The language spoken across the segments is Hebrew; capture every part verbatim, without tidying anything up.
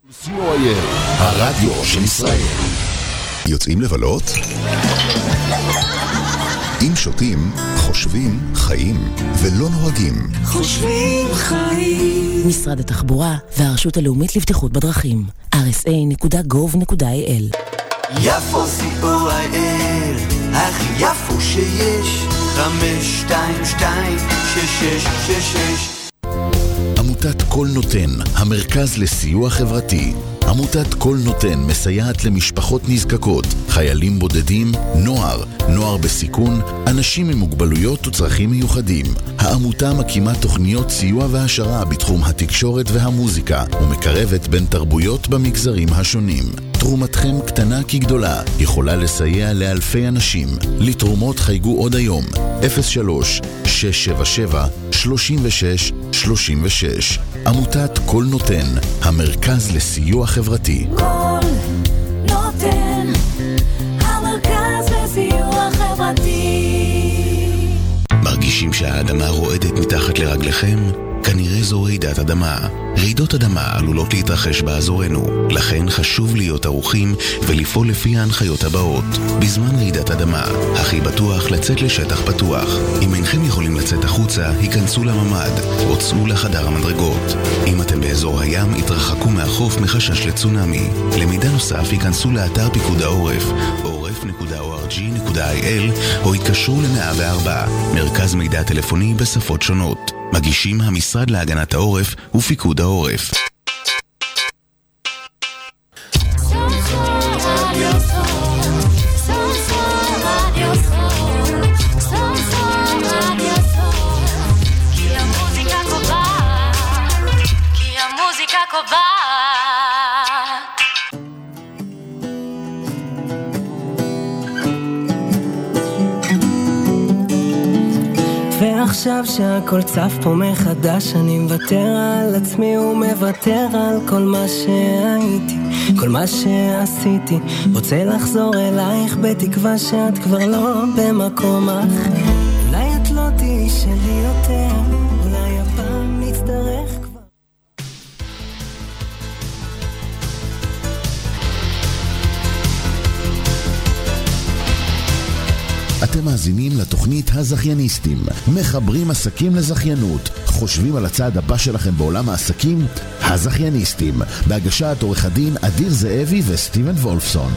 הרדיו של ישראל. יוצאים לבלות? אם שותים, חושבים, חיים, ולא נוהגים. חושבים, חיים. משרד התחבורה והרשות הלאומית לבטיחות בדרכים. אר אס איי נקודה גוב נקודה איי אל. יפו סי או איי אל, הכי יפו שיש. חמש, שתיים, שתיים, שש, שש, שש, שש. עמותת כל נותן, המרכז לסיוע חברתי. עמותת כל נותן מסייעת למשפחות נזקקות, חיילים בודדים, נוער, נוער בסיכון, אנשים עם מוגבלויות וצרכים מיוחדים. העמותה מקימה תוכניות סיוע והשרה בתחום התקשורת והמוזיקה, ומקרבת בין תרבויות במגזרים השונים. תרומתכם קטנה כגדולה, יכולה לסייע לאלפי אנשים. לתרומות חייגו עוד היום, אפס שלוש שש שבע שבע שלושים ושש שלושים ושש. עמותת כל נותן, המרכז לסיוע חברתי. כל נותן, המרכז לסיוע חברתי. מרגישים שהאדמה רועדת מתחת לרגליכם? כנראה זו רעידת אדמה. רעידות אדמה עלולות להתרחש באזורנו, לכן חשוב להיות ערוכים ולפעול לפי ההנחיות הבאות. בזמן רעידת אדמה, הכי בטוח לצאת לשטח פתוח. אם אינכם יכולים לצאת החוצה, היכנסו לממד או צאו לחדר המדרגות. אם אתם באזור הים, התרחקו מהחוף מחשש לצונמי. למידע נוסף, היכנסו לאתר פיקוד העורף עורף נקודה או אר ג'י נקודה איי אל או התקשרו ל-מאה וארבע, מרכז מידע טלפוני בשפות שונות. מגישים המשרד להגנת העורף ופיקוד העורף. ועכשיו שהכל צף פה מחדש, אני מוותר על עצמי ומוותר על כל מה שהייתי, כל מה שעשיתי. רוצה לחזור אלייך בתקווה שאת כבר לא במקום אחר. אולי את לא תהיי שלי יותר, אולי הפעם נצטרך כבר. אתם מאזינים לתוכנית הזכייניסטים, מחברים עסקים לזכיינות. חושבים על הצעד הבא שלכם בעולם העסקים? הזכייניסטים, בהגשת עורך הדין אדיר זאבי וסטיבן וולפסון.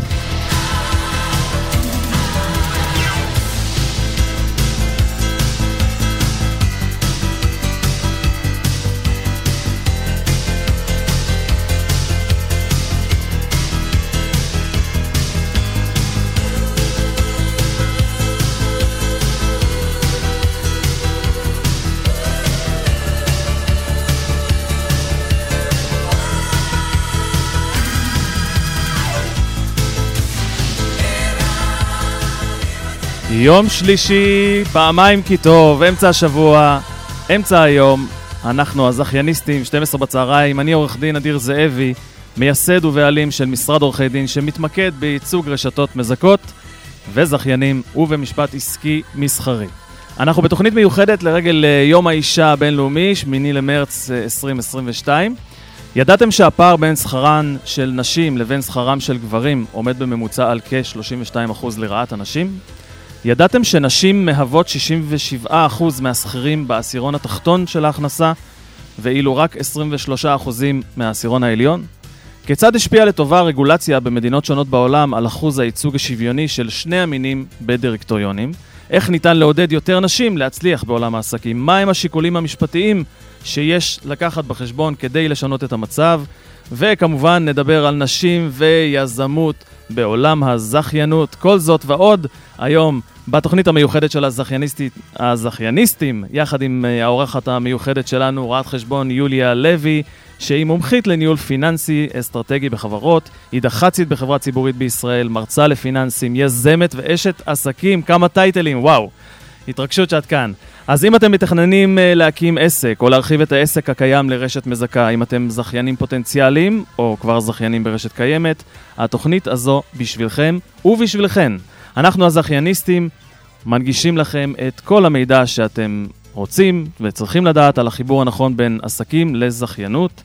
יום שלישי, פעמיים כי טוב, אמצע השבוע, אמצע היום, אנחנו הזכייניסטים, שתים עשרה בצהריים, אני עורך דין אדיר זאבי, מייסד ובעלים של משרד עורכי דין שמתמקד בייצוג רשתות מזכות וזכיינים ובמשפט עסקי מסחרי. אנחנו בתוכנית מיוחדת לרגל יום האישה הבינלאומי, שמיני למרץ עשרים עשרים ושתיים. ידעתם שהפער בין שכרן של נשים לבין שכרם של גברים עומד בממוצע על כ-שלושים ושתיים אחוז לרעת הנשים? ידעתם שנשים מהוות שישים ושבעה אחוז מהשכירים בעשירון התחתון של ההכנסה, ואילו רק עשרים ושלושה אחוז מהעשירון העליון? כיצד השפיעה לטובה הרגולציה במדינות שונות בעולם על אחוז הייצוג השוויוני של שני המינים בדירקטוריונים? איך ניתן לעודד יותר נשים להצליח בעולם העסקים? מהם השיקולים המשפטיים שיש לקחת בחשבון כדי לשנות את המצב? וכמובן נדבר על נשים ויזמות בעולם הזכיינות. כל זאת ועוד היום בתוכנית המיוחדת של הזכייניסטית, הזכייניסטים, יחד עם האורחת המיוחדת שלנו, רואת חשבון יוליה לוי, שהיא מומחית לניהול פיננסי אסטרטגי בחברות, היא דח"צית בחברה ציבורית בישראל, מרצה לפיננסים, יזמת ואשת עסקים, כמה טייטלים, וואו, התרגשות שאת כאן. אז אם אתם מתכננים להקים עסק או להרחיב את העסק הקיים לרשת מזכה, אם אתם זכיינים פוטנציאליים או כבר זכיינים ברשת קיימת, התוכנית הזו בשבילכם ובשבילכן. אנחנו הזכייניסטים מנגישים לכם את כל המידע שאתם רוצים וצריכים לדעת על החיבור הנכון בין עסקים לזכיינות.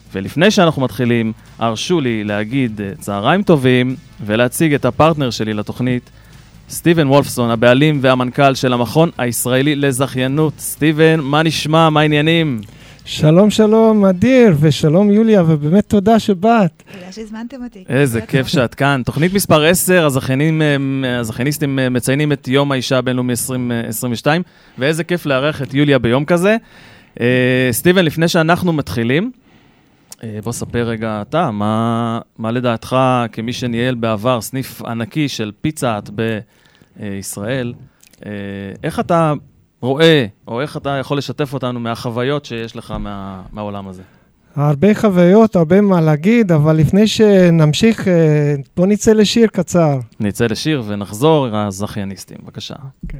ולפני שאנחנו מתחילים, הרשו לי להגיד צהריים טובים ולהציג את הפרטנר שלי לתוכנית, סטיבן וולפסון, הבעלים והמנכ"ל של המכון הישראלי לזכיינות. סטיבן, מה נשמע? מה העניינים? שלום שלום אדיר, ושלום יוליה, ובאמת תודה שבאת. תודה שהזמנתם אותי. איזה כיף שאת כאן. תוכנית מספר עשר, הזכיינים, הזכייניסטים מציינים את יום האישה הבינלאומי עשרים עשרים ושתיים, ואיזה כיף לארח את יוליה ביום כזה. סטיבן, לפני שאנחנו מתחילים, בוא ספר רגע אתה, מה, מה לדעתך כמי שניהל בעבר סניף ענקי של פיצה האט בישראל, איך אתה רואה, או איך אתה יכול לשתף אותנו מהחוויות שיש לך מה, מהעולם הזה? הרבה חוויות, הרבה מה להגיד, אבל לפני שנמשיך, בוא נצא לשיר קצר. נצא לשיר ונחזור, הזכייניסטים, בבקשה. אוקיי.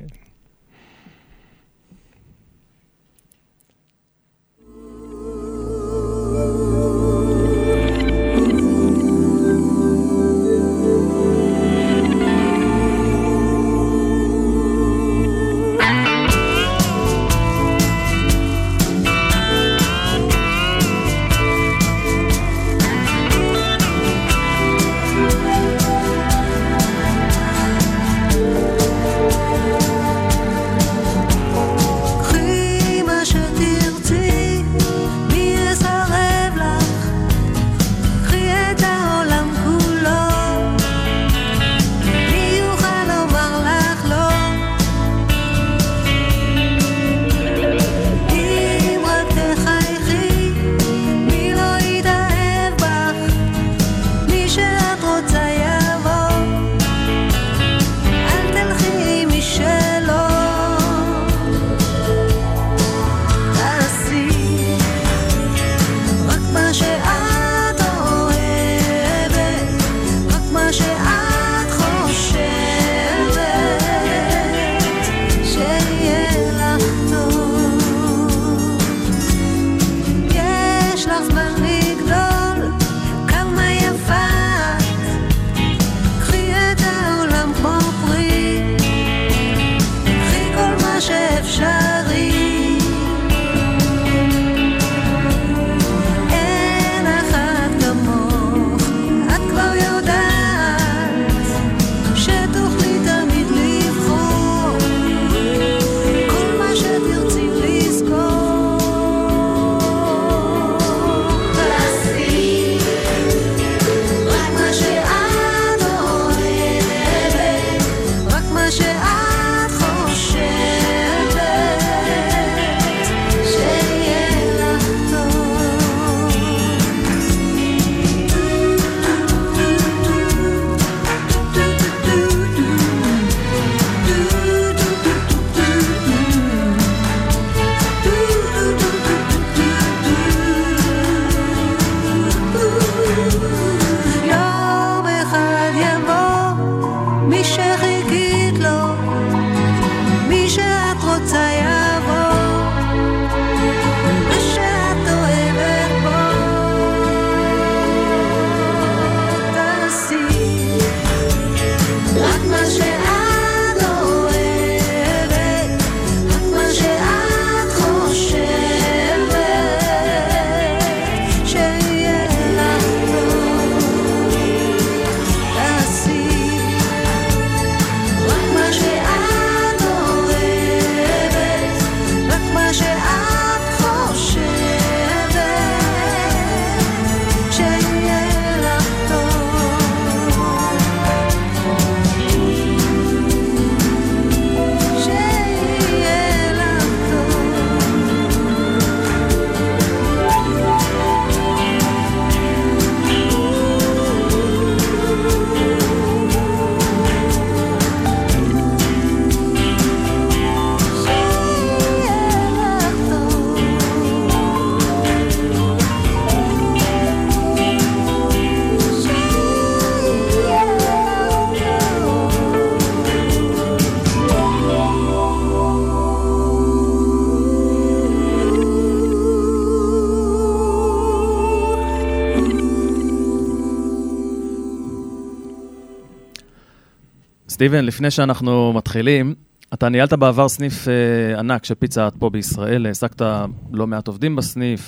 סטיבן, לפני שאנחנו מתחילים, אתה ניהלת בעבר סניף אה, ענק של פיצה האט פה בישראל, העסקת לא מעט עובדים בסניף,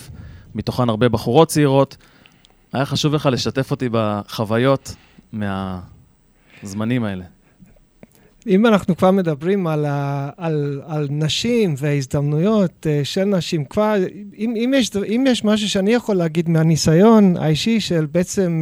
מתוכן הרבה בחורות צעירות. היה חשוב לך לשתף אותי בחוויות מהזמנים האלה. אם אנחנו כבר מדברים על, ה, על, על נשים והזדמנויות של נשים, כבר, אם, אם, יש, אם יש משהו שאני יכול להגיד מהניסיון האישי של בעצם,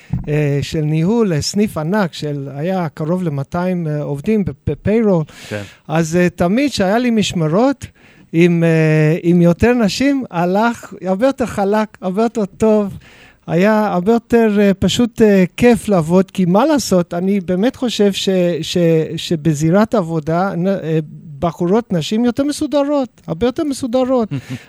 של ניהול סניף ענק, של היה קרוב ל-מאתיים עובדים בפיירול, כן. אז תמיד שהיה לי משמרות, עם, עם יותר נשים, הלך הרבה יותר חלק, הרבה יותר טוב, היה הרבה יותר uh, פשוט uh, כיף לעבוד, כי מה לעשות, אני באמת חושב ש, ש, שבזירת עבודה, נ, uh, בחורות נשים יותר מסודרות, הרבה יותר מסודרות.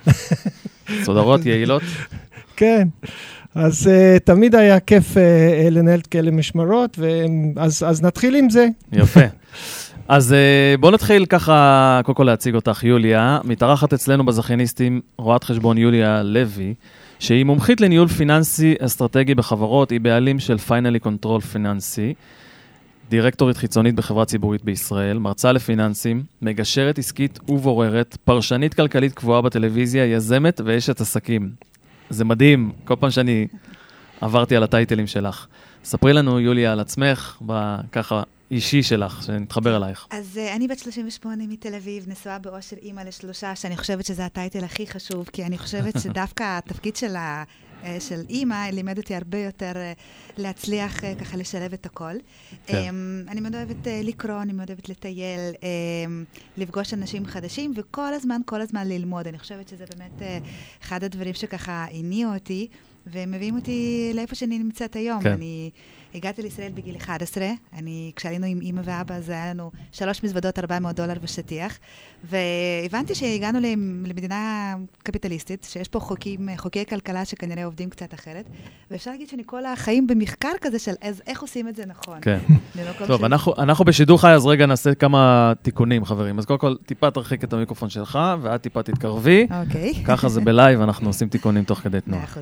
מסודרות, יעילות? כן, אז uh, תמיד היה כיף uh, uh, לנהל כאלה משמרות, ואז, אז נתחיל עם זה. יפה. אז uh, בואו נתחיל ככה, קודם כל להציג אותך, יוליה, מתארחת אצלנו בזכייניסטים, רואת חשבון יוליה לוי, שהיא מומחית לניהול פיננסי אסטרטגי בחברות, היא בעלים של פיינלי קונטרול פיננסי, דירקטורית חיצונית בחברה ציבורית בישראל, מרצה לפיננסים, מגשרת עסקית ובוררת, פרשנית כלכלית קבועה בטלוויזיה, יזמת ואשת עסקים. זה מדהים, כל פעם שאני עברתי על הטייטלים שלך. ספרי לנו, יוליה, על עצמך, ככה אישי שלך, שנתחבר אלייך. אז uh, אני בת שלושים ושמונה מתל אביב, נשואה באושר אימא לשלושה, שאני חושבת שזה הטייטל הכי חשוב, כי אני חושבת שדווקא התפקיד של, ה, uh, של אימא לימד אותי הרבה יותר uh, להצליח uh, ככה לשלב את הכל. כן. Um, אני מאוד אוהבת uh, לקרוא, אני מאוד אוהבת לטייל, um, לפגוש אנשים חדשים, וכל הזמן, כל הזמן ללמוד. אני חושבת שזה באמת uh, אחד הדברים שככה הניעו אותי, ומביאים אותי לאיפה שאני נמצאת היום. כן. אני הגעתי לישראל בגיל אחד עשרה, אני, כשעלינו עם אמא ואבא, זה היה לנו שלוש מזוודות, ארבע מאות דולר ושטיח, והבנתי שהגענו למדינה קפיטליסטית, שיש פה חוקים, חוקי כלכלה שכנראה עובדים קצת אחרת, ואפשר להגיד שאני כל החיים במחקר כזה של אז, איך עושים את זה נכון. כן. טוב, אנחנו, אנחנו בשידור חי, אז רגע נעשה כמה תיקונים, חברים. אז קודם כל, טיפה תרחיק את המיקרופון שלך, ואת טיפה תתקרבי. אוקיי. ככה זה בלייב, אנחנו עושים תיקונים תוך כדי תנועה. מאה אחוז.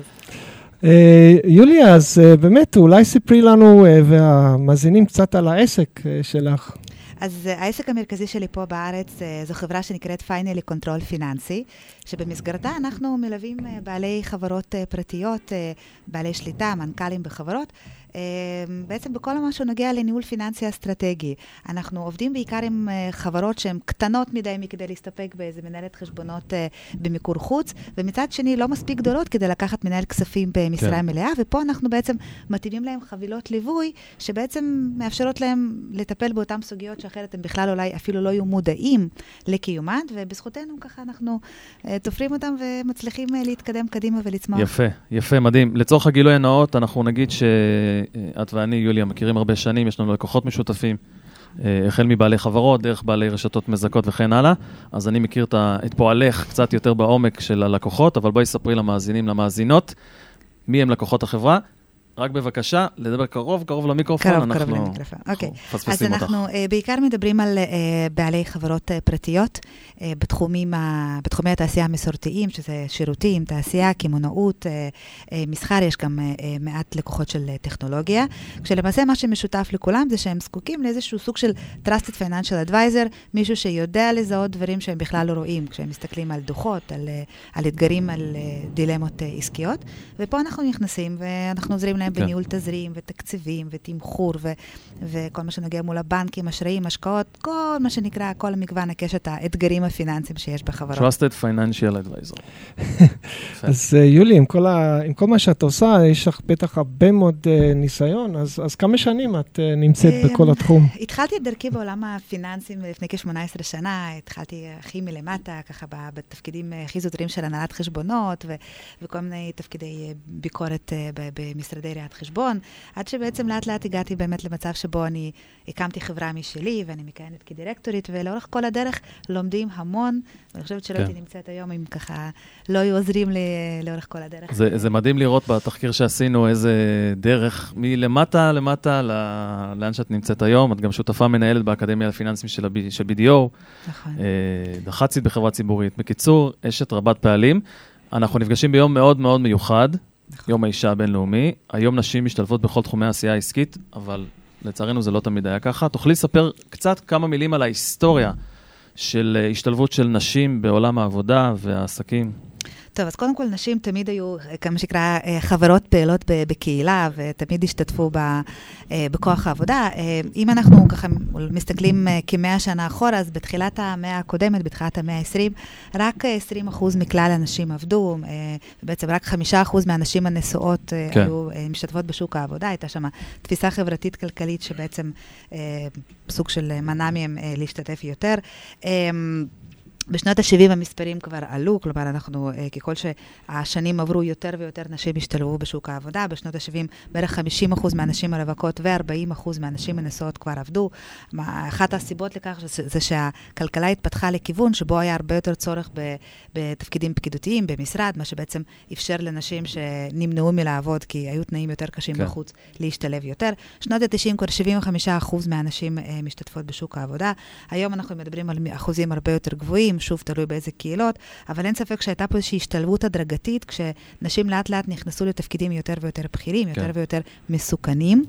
יוליה, אז באמת, אולי ספרי לנו והמאזינים קצת על העסק שלך. אז העסק המרכזי שלי פה בארץ זו חברה שנקראת פיינלי קונטרול פיננסי, שבמסגרתה אנחנו מלווים בעלי חברות פרטיות, בעלי שליטה, מנכ"לים בחברות, בעצם בכל מה שנוגע לניהול פיננסי אסטרטגי. אנחנו עובדים בעיקר עם חברות שהן קטנות מדי מכדי להסתפק באיזה מנהלת חשבונות במיקור חוץ, ומצד שני לא מספיק גדולות כדי לקחת מנהל כספים במשרה כן. מלאה, ופה אנחנו בעצם מתאימים להם חבילות ליווי, שבעצם מאפשרות להם לטפל באותן סוגיות שאחרת הם בכלל אולי אפילו לא יהיו מודעים לקיומן, ובזכותנו ככה אנחנו תופרים אותם ומצליחים להתקדם קדימה ולצמוח. יפה, יפה, מדהים. לצורך הגילוי הנאות, אנחנו נגיד ש את ואני, יוליה, מכירים הרבה שנים, יש לנו לקוחות משותפים, החל מבעלי חברות, דרך בעלי רשתות מזכות וכן הלאה, אז אני מכיר את פועלך קצת יותר בעומק של הלקוחות, אבל בואי ספרי למאזינים, למאזינות, מי הם לקוחות החברה, רק בבקשה, לדבר קרוב, קרוב למיקרופון. קרוב, קרוב למיקרופון. אוקיי. אז אנחנו בעיקר מדברים על בעלי חברות פרטיות, בתחומים, בתחומי התעשייה המסורתיים, שזה שירותים, תעשייה, כימונאות, מסחר, יש גם מעט לקוחות של טכנולוגיה, כשלמעשה מה שמשותף לכולם זה שהם זקוקים לאיזשהו סוג של Trusted Financial Advisor, מישהו שיודע לזהות דברים שהם בכלל לא רואים, כשהם מסתכלים על דוחות, על, על אתגרים, על דילמות עסקיות, ופה אנחנו נכנסים ואנחנו עוזרים להם בניהול תזרים ותקציבים ותמחור וכל מה שנוגע מול הבנקים, אשראים, השקעות, כל מה שנקרא, כל המגוון הקשת האתגרים הפיננסיים שיש בחברות. Trusted Financial Advisor. אז יולי, עם כל מה שאת עושה, יש לך בטח הרבה מאוד ניסיון, אז כמה שנים את נמצאת בכל התחום? התחלתי את דרכי בעולם הפיננסים לפני כ-שמונה עשרה שנה, התחלתי הכי מלמטה, ככה בתפקידים הכי זוטרים של הנהלת חשבונות וכל מיני תפקידי ביקורת במשרדי ראיית חשבון, עד שבעצם לאט לאט הגעתי באמת למצב שבו אני הקמתי חברה משלי, ואני מכהנת כדירקטורית, ולאורך כל הדרך לומדים המון, ואני חושבת שלא הייתי נמצאת היום אם ככה לא היו עוזרים לי לאורך כל הדרך. זה, זה מדהים לראות בתחקיר שעשינו איזה דרך מלמטה למטה לאן שאת נמצאת היום, את גם שותפה מנהלת באקדמיה לפיננסים של בי די או, נכון. דח"צית בחברה ציבורית. בקיצור, אשת רבת פעלים. אנחנו נפגשים ביום מאוד מאוד מיוחד, יום האישה הבינלאומי. היום נשים משתלבות בכל תחומי העשייה העסקית, אבל לצערנו זה לא תמיד היה ככה. תוכלי לספר קצת כמה מילים על ההיסטוריה של השתלבות של נשים בעולם העבודה והעסקים? טוב, אז קודם כל נשים תמיד היו, כמה שקרא, חברות פעילות בקהילה, ותמיד השתתפו בכוח העבודה. אם אנחנו ככה מסתכלים כמאה שנה אחורה, אז בתחילת המאה הקודמת, בתחילת המאה ה-עשרים, רק עשרים אחוז מכלל הנשים עבדו, ובעצם רק חמישה אחוז מהנשים הנשואות כן. היו משתתפות בשוק העבודה. הייתה שם תפיסה חברתית-כלכלית שבעצם סוג של מנע מהם להשתתף יותר. בשנות ה-שבעים המספרים כבר עלו, כלומר אנחנו, ככל שהשנים עברו יותר ויותר נשים השתלבו בשוק העבודה, בשנות ה-שבעים בערך חמישים אחוז מהנשים הרווקות ו-ארבעים אחוז מהנשים הנשואות כבר עבדו. אחת הסיבות לכך זה שהכלכלה התפתחה לכיוון שבו היה הרבה יותר צורך בתפקידים פקידותיים, במשרד, מה שבעצם אפשר לנשים שנמנעו מלעבוד, כי היו תנאים יותר קשים כן. בחוץ להשתלב יותר. שנות ה-תשעים כבר שבעים וחמישה אחוז מהנשים משתתפות בשוק העבודה. היום אנחנו מדברים על אחוזים הרבה יותר גבוהים, שוב תלוי באיזה קהילות, אבל אין ספק שהייתה פה איזושהי השתלבות הדרגתית, כשנשים לאט לאט נכנסו לתפקידים יותר ויותר בכירים, יותר ויותר מסוכנים.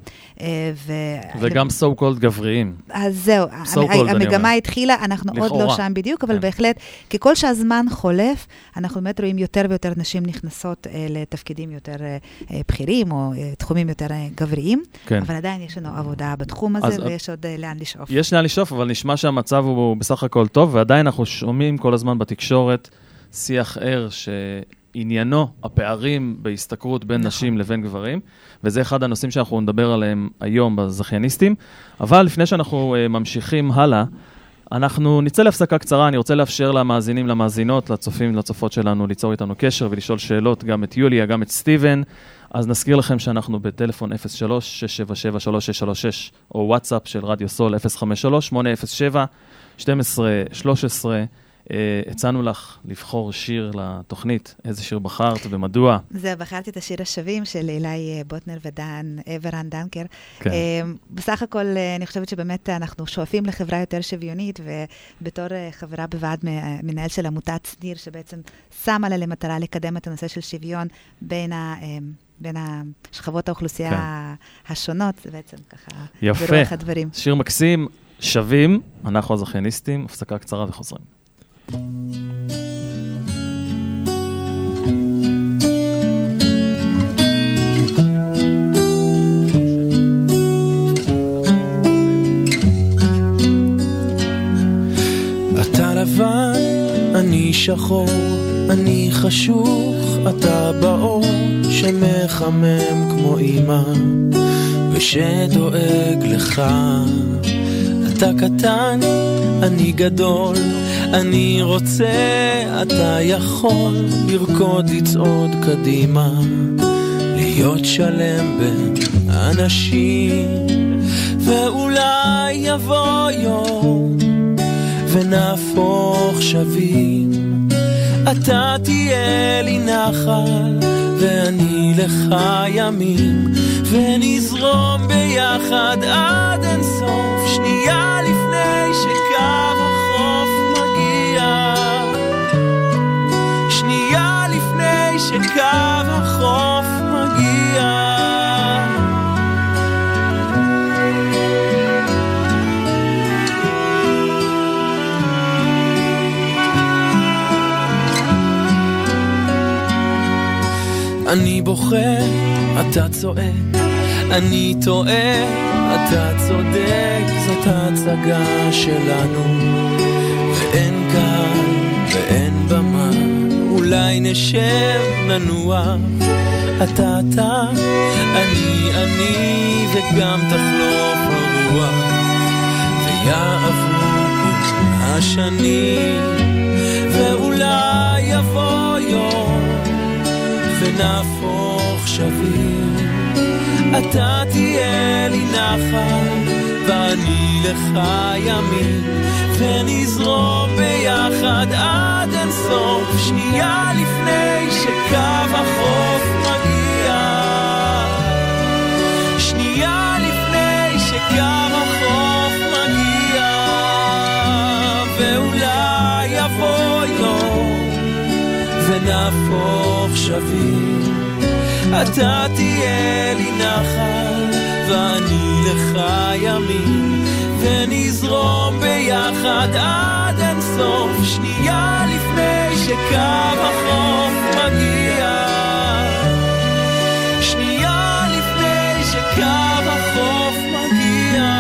וגם so called גבריים. אז זהו, המגמה התחילה, אנחנו עוד לא שם בדיוק, אבל בהחלט, ככל שהזמן חולף, אנחנו באמת רואים יותר ויותר נשים נכנסות לתפקידים יותר בכירים, או תחומים יותר גבריים, אבל עדיין יש לנו עבודה בתחום הזה, ויש עוד לאן לשאוף. יש לאן לשאוף, אבל נשמע שהמצב הוא בסך הכל טוב, ועדיין אנחנו שומעים כל הזמן בתקשורת שיח ער שעניינו הפערים בהסתכרות בין נכון. נשים לבין גברים, וזה אחד הנושאים שאנחנו נדבר עליהם היום בזכייניסטים. אבל לפני שאנחנו uh, ממשיכים הלאה, אנחנו נצא להפסקה קצרה. אני רוצה לאפשר למאזינים, למאזינות, לצופים, לצופות שלנו, ליצור איתנו קשר ולשאול שאלות, גם את יוליה, גם את סטיבן. אז נזכיר לכם שאנחנו בטלפון אפס שלוש שש שבע שבע שלוש שש שלוש שש או וואטסאפ של רדיו סול אפס חמש שלוש שמונה אפס שבע שתים עשרה שלוש עשרה. הצענו לך לבחור שיר לתוכנית, איזה שיר בחרת ומדוע? זה, בחרתי את השיר השווים של אילי בוטנר ודן, ורן דנקר. כן. בסך הכל, אני חושבת שבאמת אנחנו שואפים לחברה יותר שוויונית, ובתור חברה בוועד מנהל של עמותת סניר, שבעצם שמה לה למטרה לקדם את הנושא של שוויון בין ה... בין השכבות האוכלוסייה כן. השונות, זה בעצם ככה יפה. ברוח הדברים. שיר מקסים, שווים, אנחנו הזכייניסטים, הפסקה קצרה וחוזרים. אתה לבן, אני שחור, אני חשוך, אתה באור שמחמם כמו אמא ושדואג לך. אתה קטן, אני גדול, אני רוצה, אתה יכול לרקוד, לצעוד קדימה, להיות שלם בין אנשים. ואולי יבוא יום ונהפוך שווים, אתה תהיה לי נחל ואני לך ימים, ונזרום ביחד עד אין סוף, שנייה לפני שקו החוף מגיע, שנייה לפני שקו החוף מגיע. אני בוכה, אתה צועק, אני טועה, אתה צודק, זאת ההצגה שלנו, ואין קהל ואין במה, אולי נשב ננוע, אתה אתה, אני אני, וגם תחלוף הרוח, ויעברו השנים, ואולי יבוא יום ונהפוך שווים, אתה תהיה לי נחל ואני לך ימים, ונזרום ביחד עד אין סוף, שנייה לפני שקו החוף מגיע, שנייה לפני שקו החוף מגיע, ואולי יבוא יום ונהפוך שווים, אתה תהיה לי נחל ואני לך ימים, ונזרום ביחד עד אין סוף. סוף, שנייה לפני שקו החוף מגיע, שנייה לפני שקו החוף מגיע.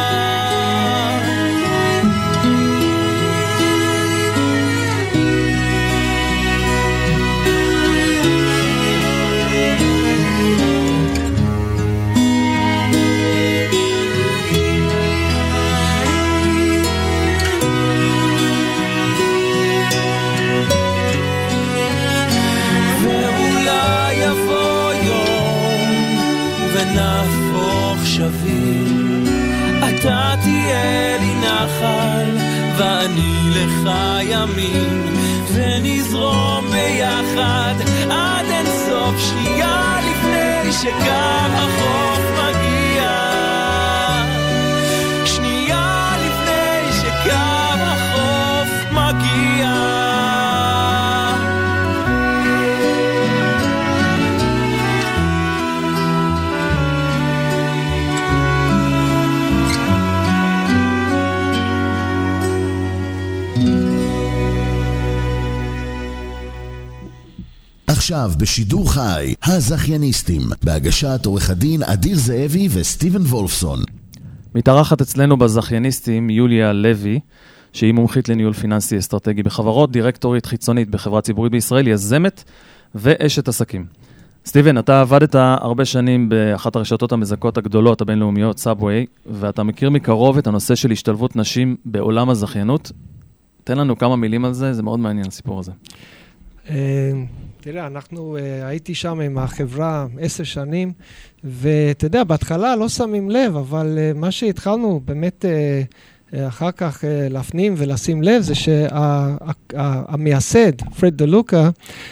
נהפוך שווים, אתה תהיה לי נחל ואני לך ימים, ונזרום ביחד עד אין סוף, שנייה לפני שקו החוף מגיע, שנייה לפני שקו החוף מגיע. עכשיו בשידור חי, הזכייניסטים, בהגשת עורך הדין אדיר זאבי וסטיבן וולפסון. מתארחת אצלנו בזכייניסטים יוליה לוי, שהיא מומחית לניהול פיננסי אסטרטגי בחברות, דירקטורית חיצונית בחברה ציבורית בישראל, יזמת ואשת עסקים. סטיבן, אתה עבדת הרבה שנים באחת הרשתות המזכות הגדולות הבינלאומיות, סאבווי, ואתה מכיר מקרוב את הנושא של השתלבות נשים בעולם הזכיינות. תן לנו כמה מילים על זה, זה מאוד מעניין הסיפור הזה. תראה, אנחנו, הייתי שם עם החברה עשר שנים, ואתה יודע, בהתחלה לא שמים לב, אבל מה שהתחלנו באמת אחר כך להפנים ולשים לב, זה שהמייסד, פרד דלוקה,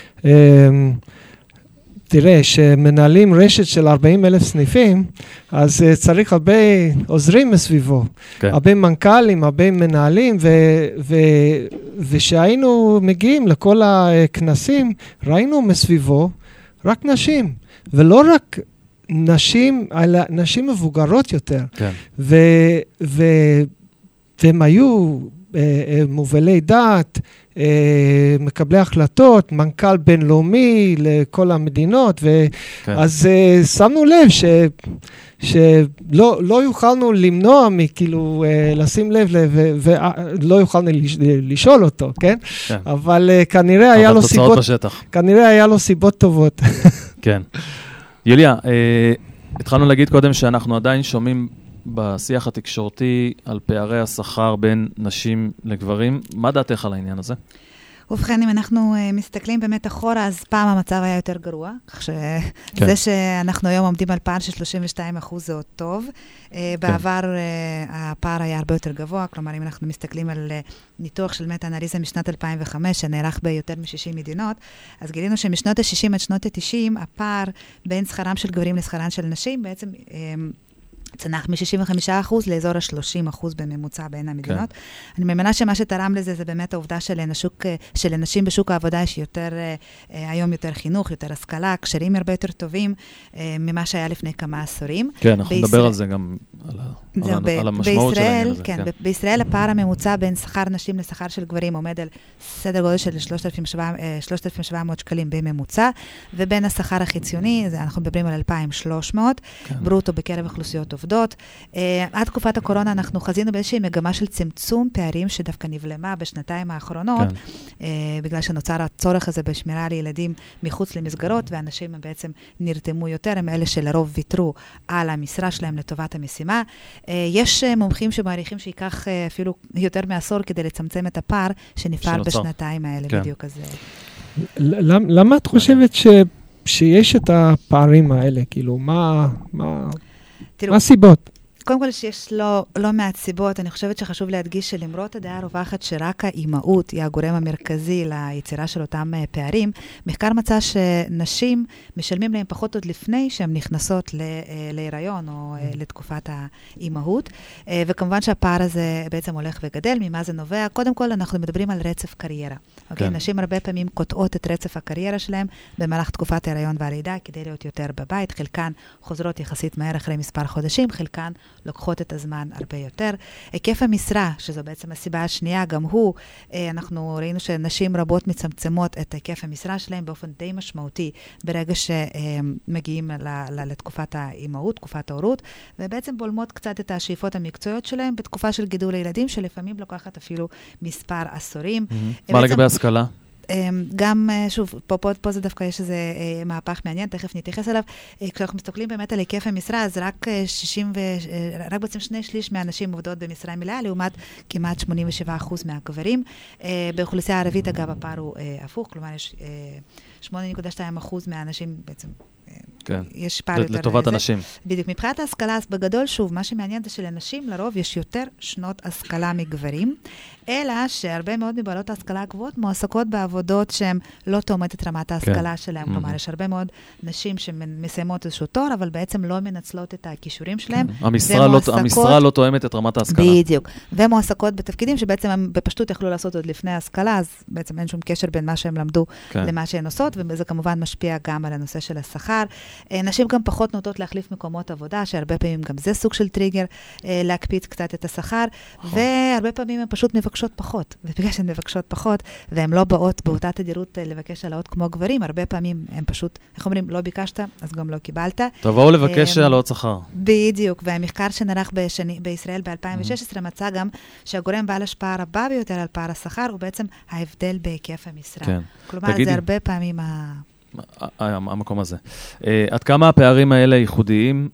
תראה, שמנהלים רשת של ארבעים אלף סניפים, אז uh, צריך הרבה עוזרים מסביבו, okay. הרבה מנכ"לים, הרבה מנהלים, ו- ו- ושהיינו מגיעים לכל הכנסים, ראינו מסביבו רק נשים, ולא רק נשים, אלא נשים מבוגרות יותר. Okay. ו- ו- והם היו uh, מובילי דעת, Uh, מקבלי החלטות, מנכ"ל בינלאומי לכל המדינות, ואז כן. uh, שמנו לב ש, שלא לא יוכלנו למנוע מכאילו uh, לשים לב ולא יוכלנו לשאול אותו, כן? כן. אבל uh, כנראה היה לו סיבות, בשטח. כנראה היה לו סיבות טובות. כן. יוליה, uh, התחלנו להגיד קודם שאנחנו עדיין שומעים בשיח התקשורתי על פערי השכר בין נשים לגברים. מה דעתך על העניין הזה? ובכן, אם אנחנו uh, מסתכלים באמת אחורה, אז פעם המצב היה יותר גרוע, כך שזה כן. שאנחנו היום עומדים על פער של שלושים ושתיים אחוז זה עוד טוב. Uh, בעבר uh, הפער היה הרבה יותר גבוה, כלומר, אם אנחנו מסתכלים על uh, ניתוח של מטה-אנליזה משנת אלפיים וחמש, שנערך ביותר מ-שישים מדינות, אז גילינו שמשנות ה-שישים עד שנות ה-תשעים, הפער בין שכרם של גברים לשכרן של נשים, בעצם uh, צנח מ-שישים וחמישה אחוז לאזור ה-שלושים אחוז בממוצע בין המדינות. כן. אני מאמינה שמה שתרם לזה זה באמת העובדה שלנשים בשוק העבודה יש יותר, היום יותר חינוך, יותר השכלה, קשרים הרבה יותר טובים ממה שהיה לפני כמה עשורים. כן, אנחנו נדבר על זה גם, על המשמעות של העניין הזה. כן, בישראל הפער הממוצע בין שכר נשים לשכר של גברים עומד על סדר גודל של שלושת אלפים שבע מאות שקלים בממוצע, ובין השכר החיציוני, אנחנו מדברים על אלפיים ושלוש מאות, ברוטו בקרב אוכלוסיות עובדות. עד תקופת הקורונה אנחנו חזינו באיזושהי מגמה של צמצום פערים שדווקא נבלמה בשנתיים האחרונות, בגלל שנוצר הצורך הזה בשמירה על ילדים מחוץ למסגרות, ואנשים בעצם נרתמו יותר, הם אלה שלרוב ויתרו על המשרה שלהם לטובת המשימה. יש מומחים שמעריכים שיקח אפילו יותר מעשור כדי לצמצם את הפער שנפער בשנתיים האלה, בדיוק הזה. למה את חושבת שיש את הפערים האלה? כאילו, מה הסיבות? קודם כל שיש לא, לא מעט סיבות, אני חושבת שחשוב להדגיש שלמרות הדעה הרווחת שרק האימהות היא הגורם המרכזי ליצירה של אותם פערים, מחקר מצא שנשים משלמים להם פחות עוד לפני שהן נכנסות להיריון או לתקופת האימהות, וכמובן שהפער הזה בעצם הולך וגדל. ממה זה נובע? קודם כל אנחנו מדברים על רצף קריירה. אוקיי? נשים הרבה פעמים קוטעות את רצף הקריירה שלהם במהלך תקופת ההיריון והלידה כדי להיות יותר בבית, חלקן חוזרות יחסית מהר אחרי מספר חודשים, חלקן לוקחות את הזמן הרבה יותר. היקף המשרה, שזו בעצם הסיבה השנייה, גם הוא, אנחנו ראינו שנשים רבות מצמצמות את היקף המשרה שלהם באופן די משמעותי, ברגע שמגיעים לתקופת האימהות, תקופת ההורות, ובעצם בולמות קצת את השאיפות המקצועיות שלהם בתקופה של גידול הילדים, שלפעמים לוקחת אפילו מספר עשורים. מה לגבי השכלה? גם, שוב, פה, פה, פה זה דווקא יש איזה מהפך מעניין, תכף נתייחס אליו. כשאנחנו מסתכלים באמת על היקף המשרה, אז רק שישים ו... רק בעצם שני שליש מהנשים עובדות במשרה מלאה, לעומת כמעט שמונים ושבעה אחוז מהגברים. באוכלוסייה הערבית, אגב, הפער הוא הפוך, כלומר, יש שמונה נקודה שתיים אחוז מהאנשים בעצם... כן, יש פער יותר... לטובת אנשים. בדיוק, מבחינת ההשכלה, אז בגדול, שוב, מה שמעניין זה שלנשים לרוב יש יותר שנות השכלה מגברים, אלא שהרבה מאוד מבעלות ההשכלה הגבוהות מועסקות בעבודות שהן לא תואמות את רמת ההשכלה שלהם. כלומר, יש הרבה מאוד נשים שמסיימות איזשהו תור, אבל בעצם לא מנצלות את הכישורים שלהם. המשרה לא תואמת את רמת ההשכלה. בדיוק. ומועסקות בתפקידים שבעצם הם בפשטות יכלו לעשות עוד לפני ההשכלה, אז בעצם אין שום קשר בין מה שהם למדו למה שהן עושות, וזה כמובן משפיע גם על הנושא של השכר. נשים גם פחות נוטות להחליף מקומות עבודה, שהרבה פעמים גם זה סוג של טריגר, להקפיץ קצת את השכר, והרבה פעמים הן פשוט מבקשות פחות, ובגלל שהן מבקשות פחות, והן לא באות באותה תדירות לבקש העלאות כמו גברים, הרבה פעמים הן פשוט, איך אומרים, לא ביקשת, אז גם לא קיבלת. תבואו לבקש העלאות שכר. בדיוק, והמחקר שנערך בישראל ב-אלפיים ושש עשרה מצא גם שהגורם בעל השפעה רבה ביותר על פער השכר, הוא בעצם ההבדל בהיקף המשרה. כלומר, זה הרבה פעמים ה... המקום הזה. עד כמה הפערים האלה ייחודיים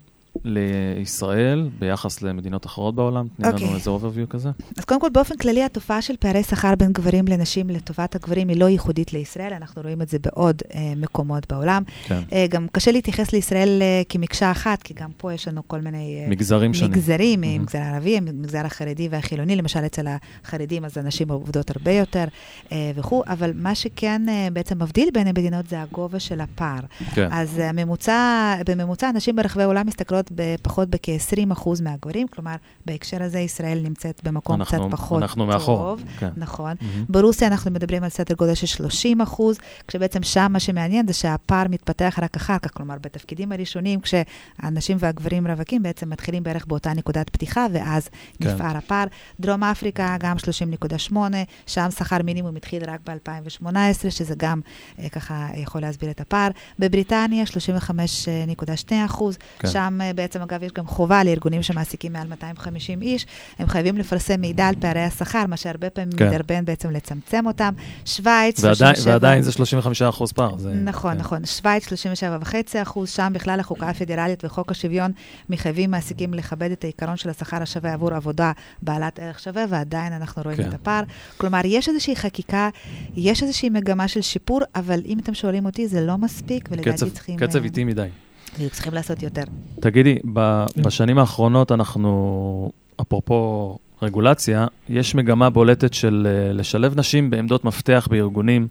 לישראל ביחס למדינות אחרות בעולם? תני לנו איזה overview כזה. אז קודם כל, באופן כללי, התופעה של פערי שכר בין גברים לנשים לטובת הגברים היא לא ייחודית לישראל, אנחנו רואים את זה בעוד מקומות בעולם. גם קשה להתייחס לישראל כמקשה אחת, כי גם פה יש לנו כל מיני מגזרים שונים. מגזרים, מגזר הערבי, מגזר החרדי והחילוני, למשל אצל החרדים, אז אנשים עובדות הרבה יותר וכו', אבל מה שכן בעצם מבדיל בין המדינות זה הגובה של הפער. אז הממוצע, בממוצע, אנשים ברחבי העולם מסתכלות בפחות בכ-עשרים אחוז מהגברים, כלומר, בהקשר הזה ישראל נמצאת במקום קצת פחות טוב. נכון. ברוסיה אנחנו מדברים על סדר גודל של שלושים אחוז, כשבעצם שם מה שמעניין זה שהפער מתפתח רק אחר כך, כלומר, בתפקידים הראשונים, כשהאנשים והגברים רווקים בעצם מתחילים בערך באותה נקודת פתיחה, ואז נפער הפער. דרום אפריקה גם שלושים נקודה שמונה, שם שכר מינימום התחיל רק ב-אלפיים ושמונה עשרה, שזה גם ככה יכול להסביר את הפער. בבריטניה שלושים וחמש נקודה שתיים אחוז, שם בעצם, אגב, יש גם חובה לארגונים שמעסיקים מעל מאתיים וחמישים איש, הם חייבים לפרסם מידע על פערי השכר, מה שהרבה פעמים מדרבן בעצם לצמצם אותם. שוויץ, ועדיין זה שלושים וחמישה אחוז פער. נכון, נכון. שוויץ, שלושים ושבע נקודה חמש אחוז, שם בכלל החוקה הפדרלית וחוק השוויון מחייבים מעסיקים לכבד את העיקרון של השכר השווה עבור עבודה בעלת ערך שווה, ועדיין אנחנו רואים את הפער. כלומר, יש איזושהי חקיקה, יש איזושהי מגמה של שיפור, אבל אם אתם שואלים אותי, זה לא מספיק, ולדעתי צריכים... קצב איטי מדי. צריכים לעשות יותר. תגידי, בשנים האחרונות אנחנו, אפרופו רגולציה, יש מגמה בולטת של לשלב נשים בעמדות מפתח בארגונים,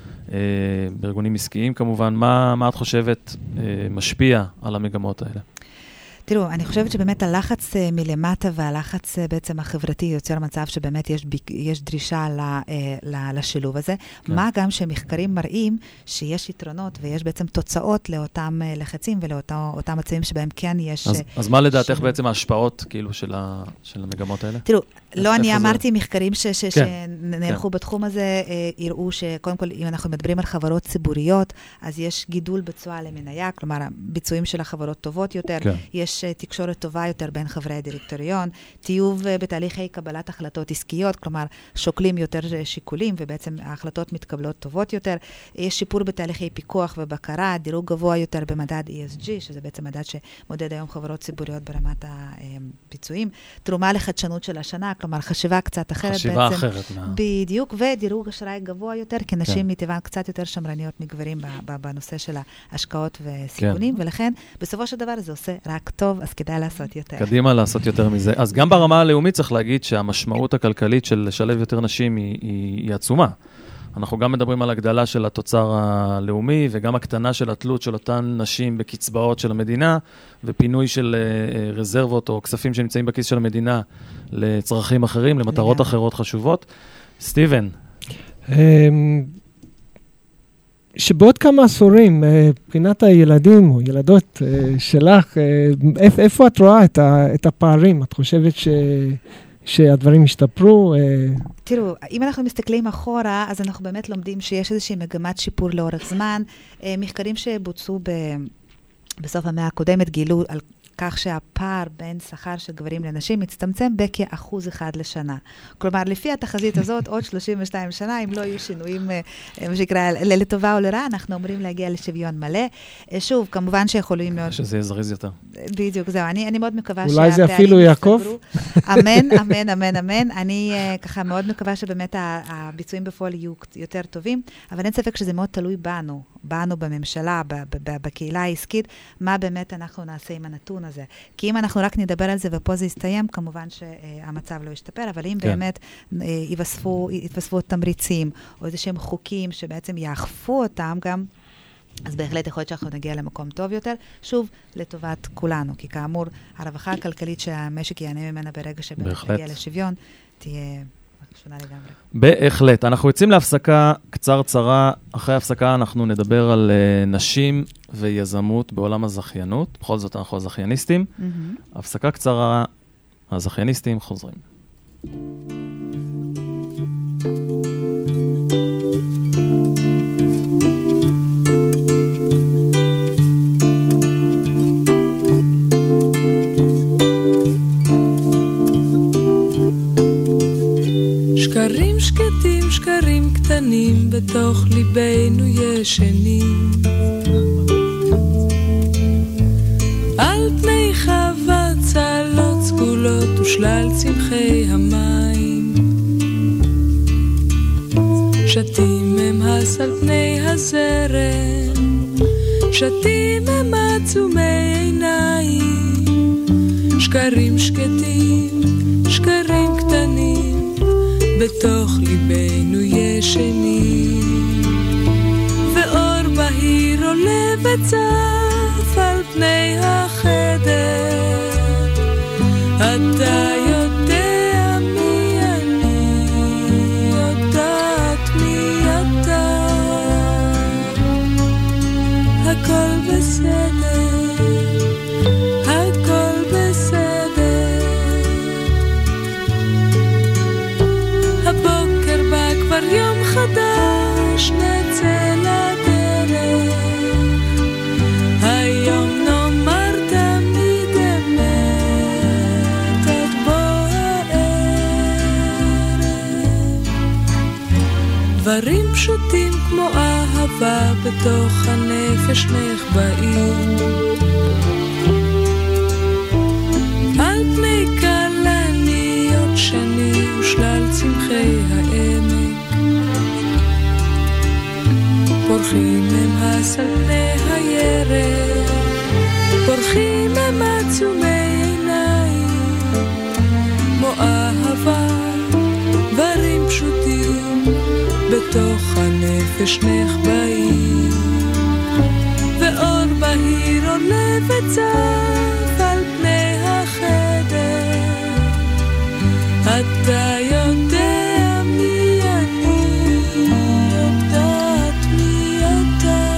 בארגונים עסקיים כמובן. מה, מה את חושבת משפיע על המגמות האלה? תראו, אני חושבת שבאמת הלחץ מלמטה והלחץ בעצם החברתי יוצר מצב שבאמת יש, יש דרישה ל, ל, לשילוב הזה. כן. מה גם שמחקרים מראים שיש יתרונות ויש בעצם תוצאות לאותם לחצים ולאותם מצבים שבהם כן יש... אז, אז מה לדעתך ש... בעצם ההשפעות כאילו של, ה, של המגמות האלה? תראו, לא אני אמרתי, מחקרים ש, ש, כן. שנערכו כן. בתחום הזה, יראו שקודם כל, אם אנחנו מדברים על חברות ציבוריות, אז יש גידול בצועה למניה, כלומר, הביצועים של החברות טובות יותר, כן. יש תקשורת טובה יותר בין חברי הדירקטוריון, טיוב בתהליכי קבלת החלטות עסקיות, כלומר, שוקלים יותר שיקולים, ובעצם ההחלטות מתקבלות טובות יותר. יש שיפור בתהליכי פיקוח ובקרה, דירוג גבוה יותר במדד אי אס ג'י, שזה בעצם מדד שמודד היום חברות ציבוריות ברמת הביצועים. תרומה לחדשנות של השנה, כלומר, חשיבה קצת אחרת חשיבה בעצם. אחרת. בדיוק, ודירוג אשראי גבוה יותר, כי נשים כן. מטבען קצת יותר שמרניות מגברים בנושא של ההשקעות וסיכונים, כן. ולכן, בסופו של דבר זה עושה רק טוב, אז כדאי לעשות יותר. קדימה לעשות יותר מזה. אז גם ברמה הלאומית צריך להגיד שהמשמעות הכלכלית של לשלב יותר נשים היא, היא, היא עצומה. אנחנו גם מדברים על הגדלה של התוצר הלאומי, וגם הקטנה של התלות של אותן נשים בקצבאות של המדינה, ופינוי של רזרבות או כספים שנמצאים בכיס של המדינה לצרכים אחרים, למטרות אחרות חשובות. סטיבן. שבעוד כמה עשורים, מבחינת הילדים או ילדות שלך, איפה את רואה את הפערים? את חושבת ש... שהדברים השתפרו? תראו, אם אנחנו מסתכלים אחורה, אז אנחנו באמת לומדים שיש איזושהי מגמת שיפור לאורך זמן. מחקרים שבוצעו ב... בסוף המאה הקודמת גילו על כך שהפער בין שכר של גברים לנשים מצטמצם בכאחוז אחד לשנה. כלומר, לפי התחזית הזאת, עוד שלושים ושתיים שנה, אם לא יהיו שינויים, מה שנקרא, לטובה או לרע, אנחנו אומרים להגיע לשוויון מלא. שוב, כמובן שיכולים להיות... שזה יהיה זריז יותר. בדיוק, זהו. אני, אני מאוד מקווה אולי זה אפילו יעקב? אמן, אמן, אמן, אמן. אני ככה מאוד מקווה שבאמת הביצועים בפועל יהיו יותר טובים, אבל אין ספק שזה מאוד תלוי בנו, בנו בממשלה, בקהילה העסקית, מה באמת אנחנו נעשה עם הנתון הזה. כי אם אנחנו רק נדבר על זה ופה זה יסתיים, כמובן שהמצב לא ישתפר, אבל אם כן. באמת יתווספו, יתווספו תמריצים, או איזה שהם חוקים שבעצם יאכפו אותם גם, אז בהחלט יכול להיות שאנחנו נגיע למקום טוב יותר, שוב, לטובת כולנו, כי כאמור, הרווחה הכלכלית שהמשק יענה ממנה ברגע שבאמת נגיע לשוויון, תהיה שונה לגמרי. בהחלט. אנחנו יוצאים להפסקה קצרצרה. אחרי ההפסקה אנחנו נדבר על uh, נשים ויזמות בעולם הזכיינות. בכל זאת אנחנו הזכייניסטים. Mm-hmm. הפסקה קצרה, הזכייניסטים חוזרים. שקרים שקטים, שקרים קטנים, בתוך ליבנו ישנים. על פני חווה צלות סגולות ושלל צמחי המים. שתים הם הס על פני הזרם, שתים הם עצומי עיניים. שקרים שקטים, שקרים קטנים, בתוך ליבנו ישנים. ואור בהיר עולה וצף על פני החדר. אתה יודע מי אני, יודעת מי אתה. הכל בסדר, הכל בסדר. הבוקר בא כבר יום חדש, נצא לדרך. היום נאמר תמיד אמת, עד בוא הערב. דברים פשוטים כמו אהבה בתוך הנפש נחבאים. על פני כלניות שני ושלל צמחי העמק. פורחים הם הסלני הירק, פורחים הם עצומי עיניים. כמו אהבה, דברים פשוטים בתוך הנפש נחבאים. ואור בהיר עולה וצף על פני החדר. אתה יודע מי אני, יודעת מי אתה.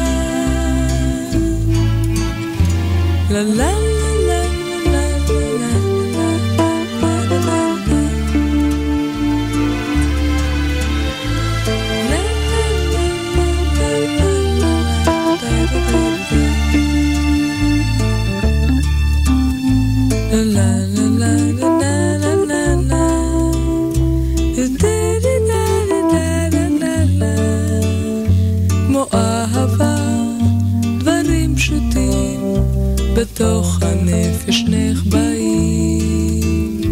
לה לה לה לה לה בתוך הנפש נחבאים.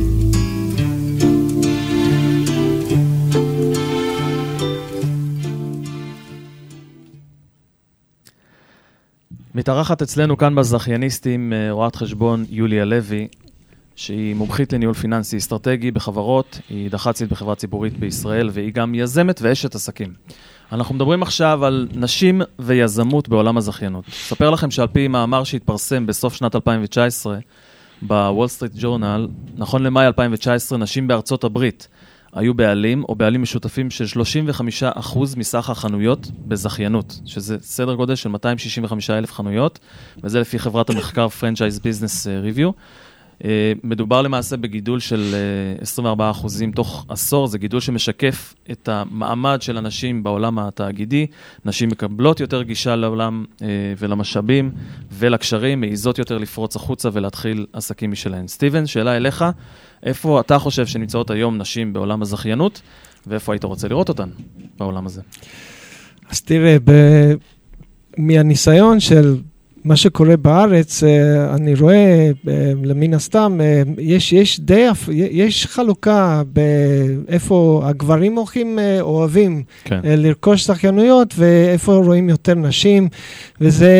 מתארחת אצלנו כאן בזכייניסטים רואת חשבון יוליה לוי, שהיא מומחית לניהול פיננסי אסטרטגי בחברות, היא דח"צית בחברה ציבורית בישראל, והיא גם יזמת ואשת עסקים. אנחנו מדברים עכשיו על נשים ויזמות בעולם הזכיינות. אספר לכם שעל פי מאמר שהתפרסם בסוף שנת אלפיים תשע עשרה בוול סטריט ג'ורנל, נכון למאי אלפיים תשע עשרה, נשים בארצות הברית היו בעלים או בעלים משותפים של שלושים וחמישה אחוז מסך החנויות בזכיינות, שזה סדר גודל של מאתיים שישים וחמישה אלף חנויות, וזה לפי חברת המחקר Franchise Business Review. מדובר למעשה בגידול של עשרים וארבעה אחוזים תוך עשור, זה גידול שמשקף את המעמד של אנשים בעולם התאגידי, נשים מקבלות יותר גישה לעולם ולמשאבים ולקשרים, מעיזות יותר לפרוץ החוצה ולהתחיל עסקים משלהן. סטיבן, שאלה אליך, איפה אתה חושב שנמצאות היום נשים בעולם הזכיינות, ואיפה היית רוצה לראות אותן בעולם הזה? אז תראה, ב... מהניסיון של מה שקורה בארץ, אני רואה, למין הסתם, יש, יש די, יש חלוקה באיפה הגברים הולכים, אוהבים כן. לרכוש שחיינויות, ואיפה רואים יותר נשים, וזה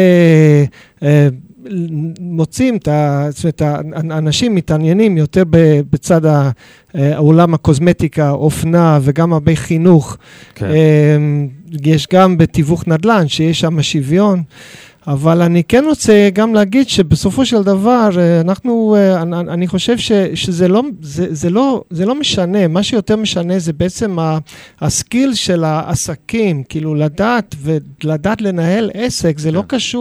מוצאים, זאת אומרת, האנשים מתעניינים יותר בצד העולם הקוסמטיקה, אופנה, וגם הרבה חינוך. כן. יש גם בתיווך נדל"ן, שיש שם שוויון, אבל אני כן רוצה גם להגיד שבסופו של דבר, אנחנו, אני, אני חושב ש, שזה לא, זה, זה לא, זה לא משנה, מה שיותר משנה זה בעצם הסקיל של העסקים, כאילו לדעת ולדעת לנהל עסק, זה כן. לא קשור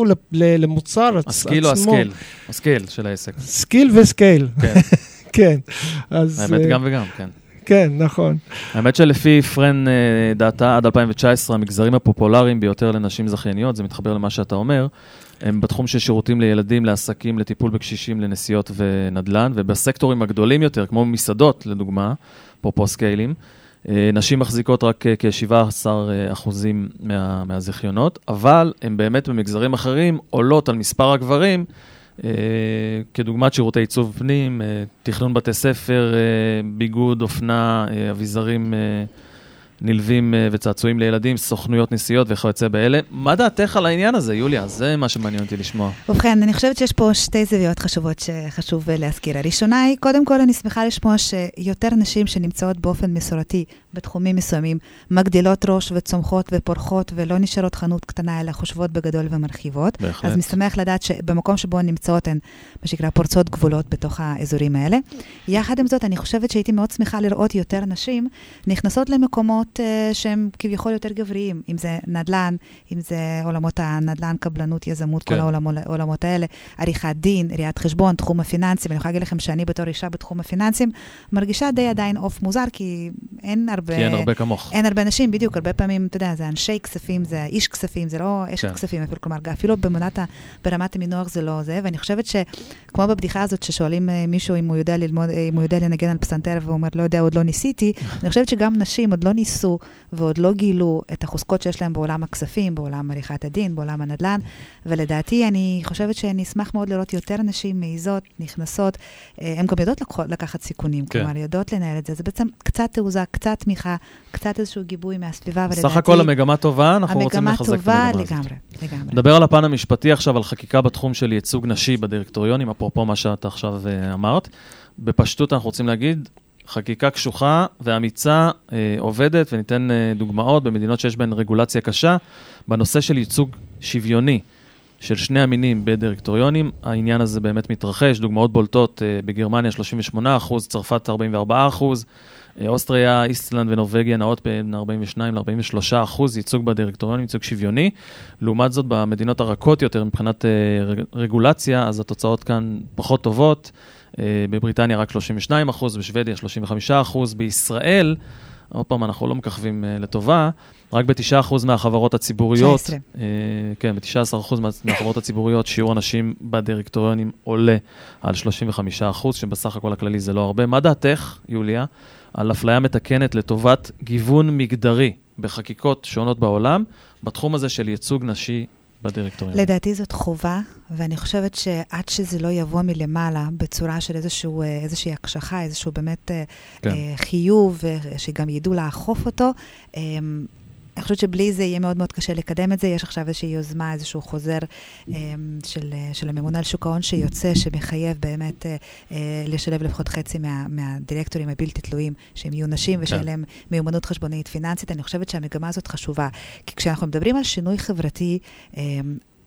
למוצר הסקיל עצמו. הסקיל או הסקיל? הסקיל של העסק. סקיל וסקיל. כן. כן. אז, האמת גם וגם, כן. כן, נכון. האמת שלפי פרן דאטה, עד אלפיים תשע עשרה, המגזרים הפופולריים ביותר לנשים זכייניות, זה מתחבר למה שאתה אומר, הם בתחום של שירותים לילדים, לעסקים, לטיפול בקשישים, לנסיעות ונדל"ן, ובסקטורים הגדולים יותר, כמו מסעדות, לדוגמה, פרופו סקיילים, נשים מחזיקות רק כ-שבעה עשר אחוזים מה, מהזכיונות, אבל הם באמת במגזרים אחרים עולות על מספר הגברים, Uh, כדוגמת שירותי עיצוב פנים, uh, תכנון בתי ספר, uh, ביגוד, אופנה, uh, אביזרים uh, נלווים uh, וצעצועים לילדים, סוכנויות נסיעות וכיוצא באלה. מה דעתך על העניין הזה, יוליה? זה מה שמעניין אותי לשמוע. ובכן, אני חושבת שיש פה שתי זוויות חשובות שחשוב להזכיר. הראשונה היא, קודם כל אני שמחה לשמוע שיותר נשים שנמצאות באופן מסורתי בתחומים מסוימים, מגדילות ראש וצומחות ופורחות, ולא נשארות חנות קטנה, אלא חושבות בגדול ומרחיבות. בהחלט. אז משמח לדעת שבמקום שבו נמצאות הן, מה שנקרא, פורצות גבולות בתוך האזורים האלה. יחד עם זאת, אני חושבת שהייתי מאוד שמחה לראות יותר נשים נכנסות למקומות uh, שהם כביכול יותר גבריים, אם זה נדל"ן, אם זה עולמות הנדל"ן, קבלנות, יזמות, כן. כל העולמות האלה, עריכת דין, ראיית חשבון, תחום הפיננסים. אני יכולה להגיד לכם שאני בתור אישה בתחום הפיננסים, מרגישה די עדיין אוף מוזר, כי אין הרבה... כי אין הרבה כמוך. אין הרבה נשים, בדיוק, הרבה פעמים, אתה יודע, זה אנשי כספים, זה איש כספים, זה לא אשת כספים, אפילו, כלומר, אפילו במונת, ברמת המינוח זה לא זה, ואני חושבת שכמו בבדיחה הזאת, ששואלים מישהו אם הוא יודע ללמוד, אם הוא יודע לנגן על פסנתר, והוא אומר, לא יודע, עוד לא ניסיתי, אני חושבת שגם נשים עוד לא ניסו, ועוד לא גילו את החוזקות שיש להם בעולם הכספים, בעולם עריכת הדין, בעולם הנדל"ן, ולדעתי, אני חושבת שאני אשמח מאוד לראות יותר נשים מעיזות, נכנסות, הן גם יודעות לקחת סיכונים, כלומר, יודעות לנהל את זה. זה בעצם קצת תעוזה, קצת תמיכה, קצת איזשהו גיבוי מהסביבה, ולדעתי... סך הכל המגמה טובה, אנחנו רוצים לחזק את המגמה הזאת. לגמרי, לגמרי. נדבר על הפן המשפטי עכשיו, על חקיקה בתחום של ייצוג נשי בדירקטוריונים, אפרופו מה שאתה עכשיו אמרת. בפשטות אנחנו רוצים להגיד, חקיקה קשוחה ואמיצה אה, עובדת, וניתן אה, דוגמאות במדינות שיש בהן רגולציה קשה, בנושא של ייצוג שוויוני של שני המינים בדירקטוריונים. העניין הזה באמת מתרחש, דוגמאות בולטות אה, בגרמניה שלושים ושמונה אחוז, צרפת ארבעים וארבעה אחוז, אה, אוסטריה, איסלנד ונורווגיה נעות בין ארבעים ושניים עד ארבעים ושלושה אחוז ייצוג בדירקטוריונים, ייצוג שוויוני. לעומת זאת, במדינות הרכות יותר מבחינת אה, רגולציה, אז התוצאות כאן פחות טובות. בבריטניה רק שלושים ושניים אחוז, בשוודיה שלושים וחמישה אחוז, בישראל, עוד פעם אנחנו לא מככבים לטובה, רק ב-תשעה אחוז מהחברות הציבוריות, תשע עשרה. כן, ב-תשעה עשר אחוז מהחברות הציבוריות, שיעור הנשים בדירקטוריונים עולה על שלושים וחמישה אחוז, שבסך הכל הכללי זה לא הרבה. מה דעתך, יוליה, על אפליה מתקנת לטובת גיוון מגדרי בחקיקות שונות בעולם, בתחום הזה של ייצוג נשי בדירקטוריון? לדעתי זאת חובה, ואני חושבת שעד שזה לא יבוא מלמעלה, בצורה של איזשהו, איזושהי הקשחה, איזשהו באמת כן. חיוב, שגם ידעו לאכוף אותו, אני חושבת שבלי זה יהיה מאוד מאוד קשה לקדם את זה. יש עכשיו איזושהי יוזמה, איזשהו חוזר של, של הממונה על שוק ההון שיוצא, שמחייב באמת לשלב לפחות חצי מה, מהדירקטורים הבלתי תלויים, שהם יהיו נשים ושיהיה להם מיומנות חשבונית פיננסית. אני חושבת שהמגמה הזאת חשובה. כי כשאנחנו מדברים על שינוי חברתי,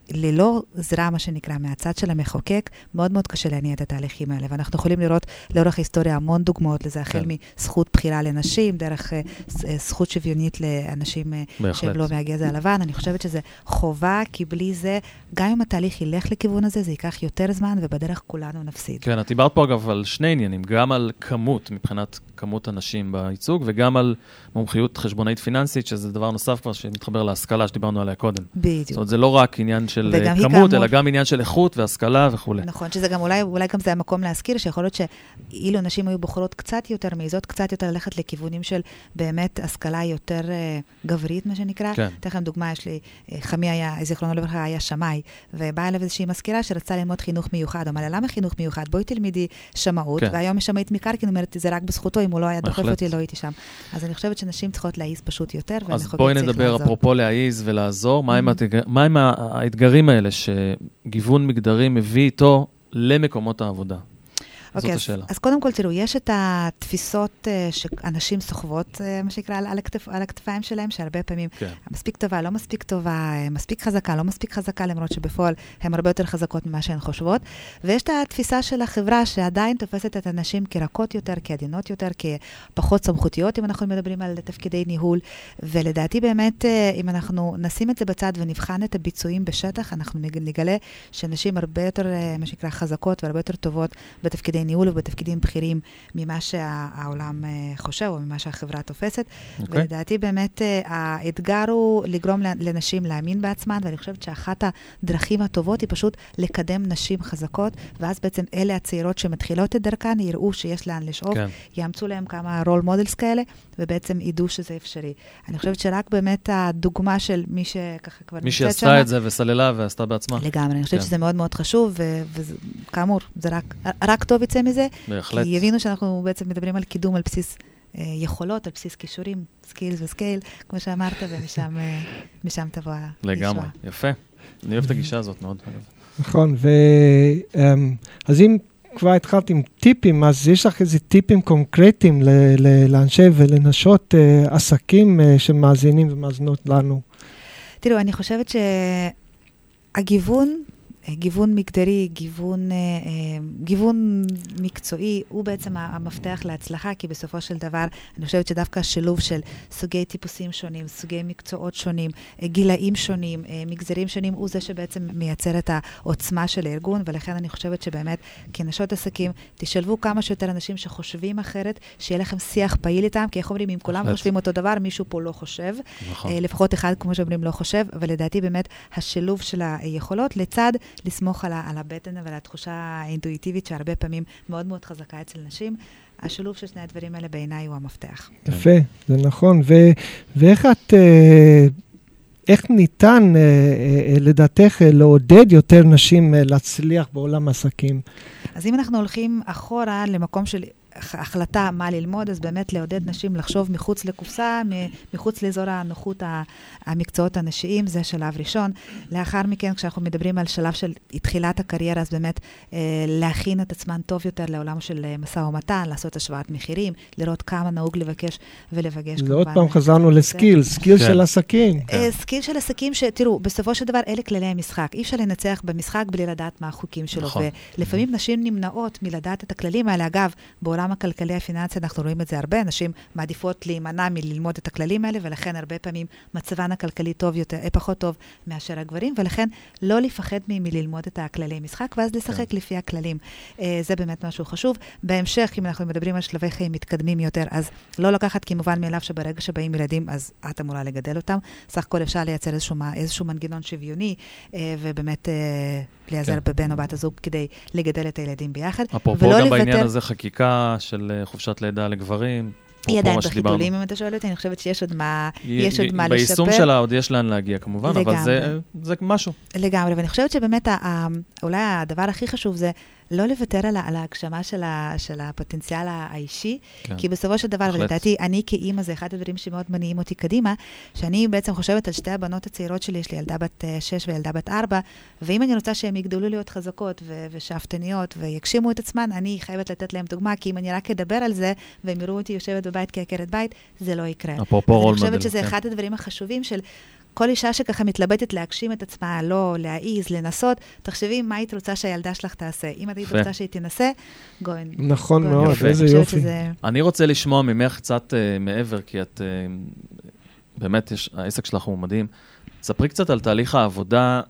ללא עזרה, מה שנקרא, מהצד של המחוקק, מאוד מאוד קשה להניע את התהליכים האלה. ואנחנו יכולים לראות לאורך ההיסטוריה המון דוגמאות לזה, החל מזכות בחירה לנשים, דרך זכות שוויונית לאנשים שהם לא מהגזע הלבן. אני חושבת שזה חובה, כי בלי זה, גם אם התהליך ילך לכיוון הזה, זה ייקח יותר זמן, ובדרך כולנו נפסיד. כן, את דיברת פה אגב על שני עניינים, גם על כמות, מבחינת כמות אנשים בייצוג, וגם על מומחיות חשבונאית פיננסית, שזה דבר נוסף כבר שמתחבר להשכלה שדיברנו עליה קודם. בדיוק. זאת אומרת, זה לא רק עניין של כמות, אלא גם עניין של איכות והשכלה וכו'. נכון, שזה גם אולי, אולי גם זה המקום להזכיר, שיכול להיות שאילו נשים היו בוחרות קצת יותר, מעיזות קצת יותר ללכת לכיוונים של באמת השכלה יותר uh, גברית, מה שנקרא. כן. תכף דוגמה, יש לי, חמי היה, זיכרונו לברכה, היה שמאי, ובאה אליו איזושהי מזכירה שרצה ללמוד חינוך מיוחד. אמרה, למה חינוך מיוחד? בואי תלמידי שמאות, כן. והיום משמעית מקרקעין, אומרת, זה רק בזכותו, אם הוא לא היה דוחף אותי, לא הייתי שם. אז אני חושבת שנשים צריכות להעיז פשוט יותר, אז בואי נדבר אפרופו להעיז ולעזור. מה הם האתגרים האלה שגיוון מגדרי מביא איתו למקומות העבודה? אוקיי, אז, אז קודם כל, תראו, יש את התפיסות uh, שאנשים סוחבות, uh, מה שנקרא, על, הכתפ, על הכתפיים שלהם, שהרבה פעמים כן. מספיק טובה, לא מספיק טובה, מספיק חזקה, לא מספיק חזקה, למרות שבפועל הן הרבה יותר חזקות ממה שהן חושבות. ויש את התפיסה של החברה שעדיין תופסת את הנשים כרכות יותר, כעדינות יותר, כפחות סמכותיות, אם אנחנו מדברים על תפקידי ניהול. ולדעתי באמת, אם אנחנו נשים את זה בצד ונבחן את הביצועים בשטח, אנחנו נגלה שנשים הרבה יותר, מה שנקרא, חזקות והרבה יותר טובות בתפקידי ניהול ובתפקידים בכירים ממה שהעולם חושב או ממה שהחברה תופסת. Okay. ולדעתי באמת האתגר הוא לגרום לנשים להאמין בעצמן, ואני חושבת שאחת הדרכים הטובות היא פשוט לקדם נשים חזקות, ואז בעצם אלה הצעירות שמתחילות את דרכן יראו שיש לאן לשאוף, okay. יאמצו להם כמה רול מודלס כאלה, ובעצם ידעו שזה אפשרי. אני חושבת שרק באמת הדוגמה של מי שככה כבר מי שעשתה את זה וסללה ועשתה בעצמה. לגמרי, אני חושבת שזה מאוד מאוד חשוב, וכאמור, זה רק טוב יצא מזה, בהחלט. כי הבינו שאנחנו בעצם מדברים על קידום על בסיס אה, יכולות, על בסיס כישורים, סקילס וסקייל, כמו שאמרת, ומשם אה, משם תבוא הישועה. לגמרי, יפה. אני אוהב את הגישה הזאת מאוד. נכון, ו, um, אז אם כבר התחלת עם טיפים, אז יש לך איזה טיפים קונקרטיים ל, ל, לאנשי ולנשות uh, עסקים uh, שמאזינים ומאזינות לנו? תראו, אני חושבת שהגיוון, גיוון מגדרי, גיוון, גיוון מקצועי, הוא בעצם המפתח להצלחה, כי בסופו של דבר, אני חושבת שדווקא השילוב של סוגי טיפוסים שונים, סוגי מקצועות שונים, גילאים שונים, מגזרים שונים, הוא זה שבעצם מייצר את העוצמה של הארגון, ולכן אני חושבת שבאמת, כנשות עסקים, תשלבו כמה שיותר אנשים שחושבים אחרת, שיהיה לכם שיח פעיל איתם, כי איך אומרים, אם כולם חושבים אותו דבר, מישהו פה לא חושב. לפחות אחד, כמו שאומרים, לא חושב, ולדעתי באמת השילוב של היכולות לצד לסמוך על, על הבטן ועל התחושה האינטואיטיבית שהרבה פעמים מאוד מאוד חזקה אצל נשים. השילוב של שני הדברים האלה בעיניי הוא המפתח. יפה, זה נכון. ו, ואיך את, איך ניתן לדעתך לעודד יותר נשים להצליח בעולם עסקים? אז אם אנחנו הולכים אחורה למקום של החלטה מה ללמוד, אז באמת לעודד נשים לחשוב מחוץ לקופסה, מחוץ לאזור הנוחות המקצועות הנשיים, זה שלב ראשון. לאחר מכן, כשאנחנו מדברים על שלב של תחילת הקריירה, אז באמת להכין את עצמן טוב יותר לעולם של מסע ומתן, לעשות השוואת מחירים, לראות כמה נהוג לבקש ולבגש. זה עוד פעם חזרנו לסקיל, סקיל של עסקים. סקיל של עסקים שתראו, בסופו של דבר אלה כללי המשחק. אי אפשר לנצח במשחק בלי לדעת מה החוקים שלו. ולפעמים נשים נמנעות מלדעת את הכללים האלה. אגב, בעולם הכלכלי הפיננסי אנחנו רואים את זה הרבה, נשים מעדיפות להימנע מללמוד את הכללים האלה, ולכן הרבה פעמים מצבן הכלכלי טוב יותר, פחות טוב מאשר הגברים, ולכן לא לפחד מללמוד את הכללי משחק, ואז לשחק לפי הכללים. זה באמת משהו חשוב. בהמשך, אם אנחנו מדברים על שלבי חיים מתקדמים יותר, אז לא לקחת כמובן מאליו שברגע שבאים ילדים, אז את אמורה לגדל אותם. סך הכל אפשר לייצר איזשהו, איזשהו מנגנון שוויוני, ובאמת להיעזר בבן או בת הזוג כדי לגדל את הילדים ביחד. אפרופו גם בעניין הזה חקיקה של חופשת לידה לגברים. היא עדיין בחיתולים, אם אתה שואל אותי, אני חושבת שיש עוד מה, יש עוד מה לשפר. ביישום שלה עוד יש לאן להגיע כמובן, אבל זה משהו. לגמרי, ואני חושבת שבאמת אולי הדבר הכי חשוב זה לא לוותר על, על ההגשמה של, ה, של הפוטנציאל האישי, כן. כי בסופו של דבר, ולדעתי, אני כאימא, זה אחד הדברים שמאוד מניעים אותי קדימה, שאני בעצם חושבת על שתי הבנות הצעירות שלי, יש לי ילדה בת שש וילדה בת ארבע, ואם אני רוצה שהם יגדלו להיות חזקות ו- ושאפתניות ויגשימו את עצמן, אני חייבת לתת להם דוגמה, כי אם אני רק אדבר על זה, והם יראו אותי יושבת בבית כעקרת בית, זה לא יקרה. אפרופו רול מודל. אני חושבת שזה כן. אחד הדברים החשובים של כל אישה שככה מתלבטת להגשים את עצמה, לא להעיז, לנסות, תחשבי מה היית רוצה שהילדה שלך תעשה. אם את היית רוצה שהיא תנסה, גוין. נכון מאוד, איזה יופי. אני רוצה לשמוע ממך קצת מעבר, כי את, באמת, העסק שלך הוא מדהים. ספרי קצת על תהליך העבודה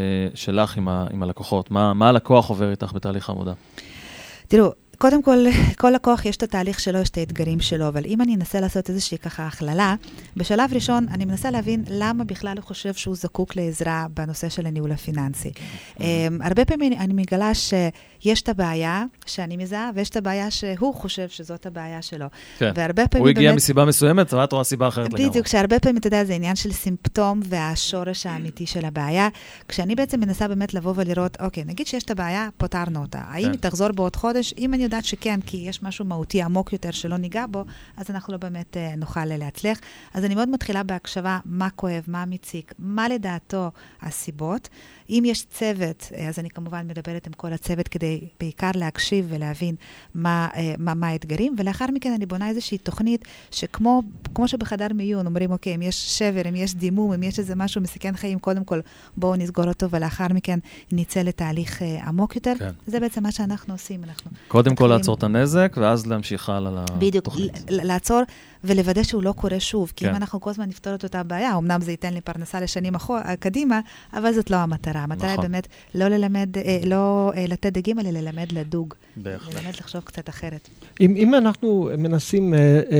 שלך עם הלקוחות. מה הלקוח עובר איתך בתהליך העבודה? תראו, קודם כל, כל לקוח יש את התהליך שלו, יש את האתגרים שלו, אבל אם אני אנסה לעשות איזושהי ככה הכללה, בשלב ראשון אני מנסה להבין למה בכלל הוא חושב שהוא זקוק לעזרה בנושא של הניהול הפיננסי. הרבה פעמים אני מגלה שיש את הבעיה שאני מזהה, ויש את הבעיה שהוא חושב שזאת הבעיה שלו. הוא הגיע מסיבה מסוימת, ואת רואה סיבה אחרת לגמרי. בדיוק, שהרבה פעמים, אתה יודע, זה עניין של סימפטום והשורש האמיתי של הבעיה. כשאני בעצם מנסה באמת לבוא ולראות, אוקיי, נגיד שיש את הבעיה, פותרנו אותה. האם היא תחזור בעוד חודש? אם אני יודעת שכן, כי יש משהו מהותי עמוק יותר שלא ניגע בו, אז אנחנו לא באמת uh, נוכל להצליח. אז אני מאוד מתחילה בהקשבה מה כואב, מה מציק, מה לדעתו הסיבות. אם יש צוות, אז אני כמובן מדברת עם כל הצוות כדי בעיקר להקשיב ולהבין מה, מה, מה האתגרים, ולאחר מכן אני בונה איזושהי תוכנית שכמו כמו שבחדר מיון אומרים, אוקיי, אם יש שבר, אם יש דימום, אם יש איזה משהו מסכן חיים, קודם כל בואו נסגור אותו, ולאחר מכן נצא לתהליך עמוק יותר. כן. זה בעצם מה שאנחנו עושים. אנחנו קודם כל לעצור את הנזק, ואז להמשיך הלאה לתוכנית. בדיוק, לעצור ולוודא שהוא לא קורה שוב, כי אם אנחנו כל הזמן נפתור את אותה בעיה, אמנם זה ייתן לי פרנסה לשנים קדימה, אבל זאת לא המטרה. המטרה היא באמת לא ללמד, לא לתת דגים, אלא ללמד לדוג. ללמד לחשוב קצת אחרת. אם אנחנו מנסים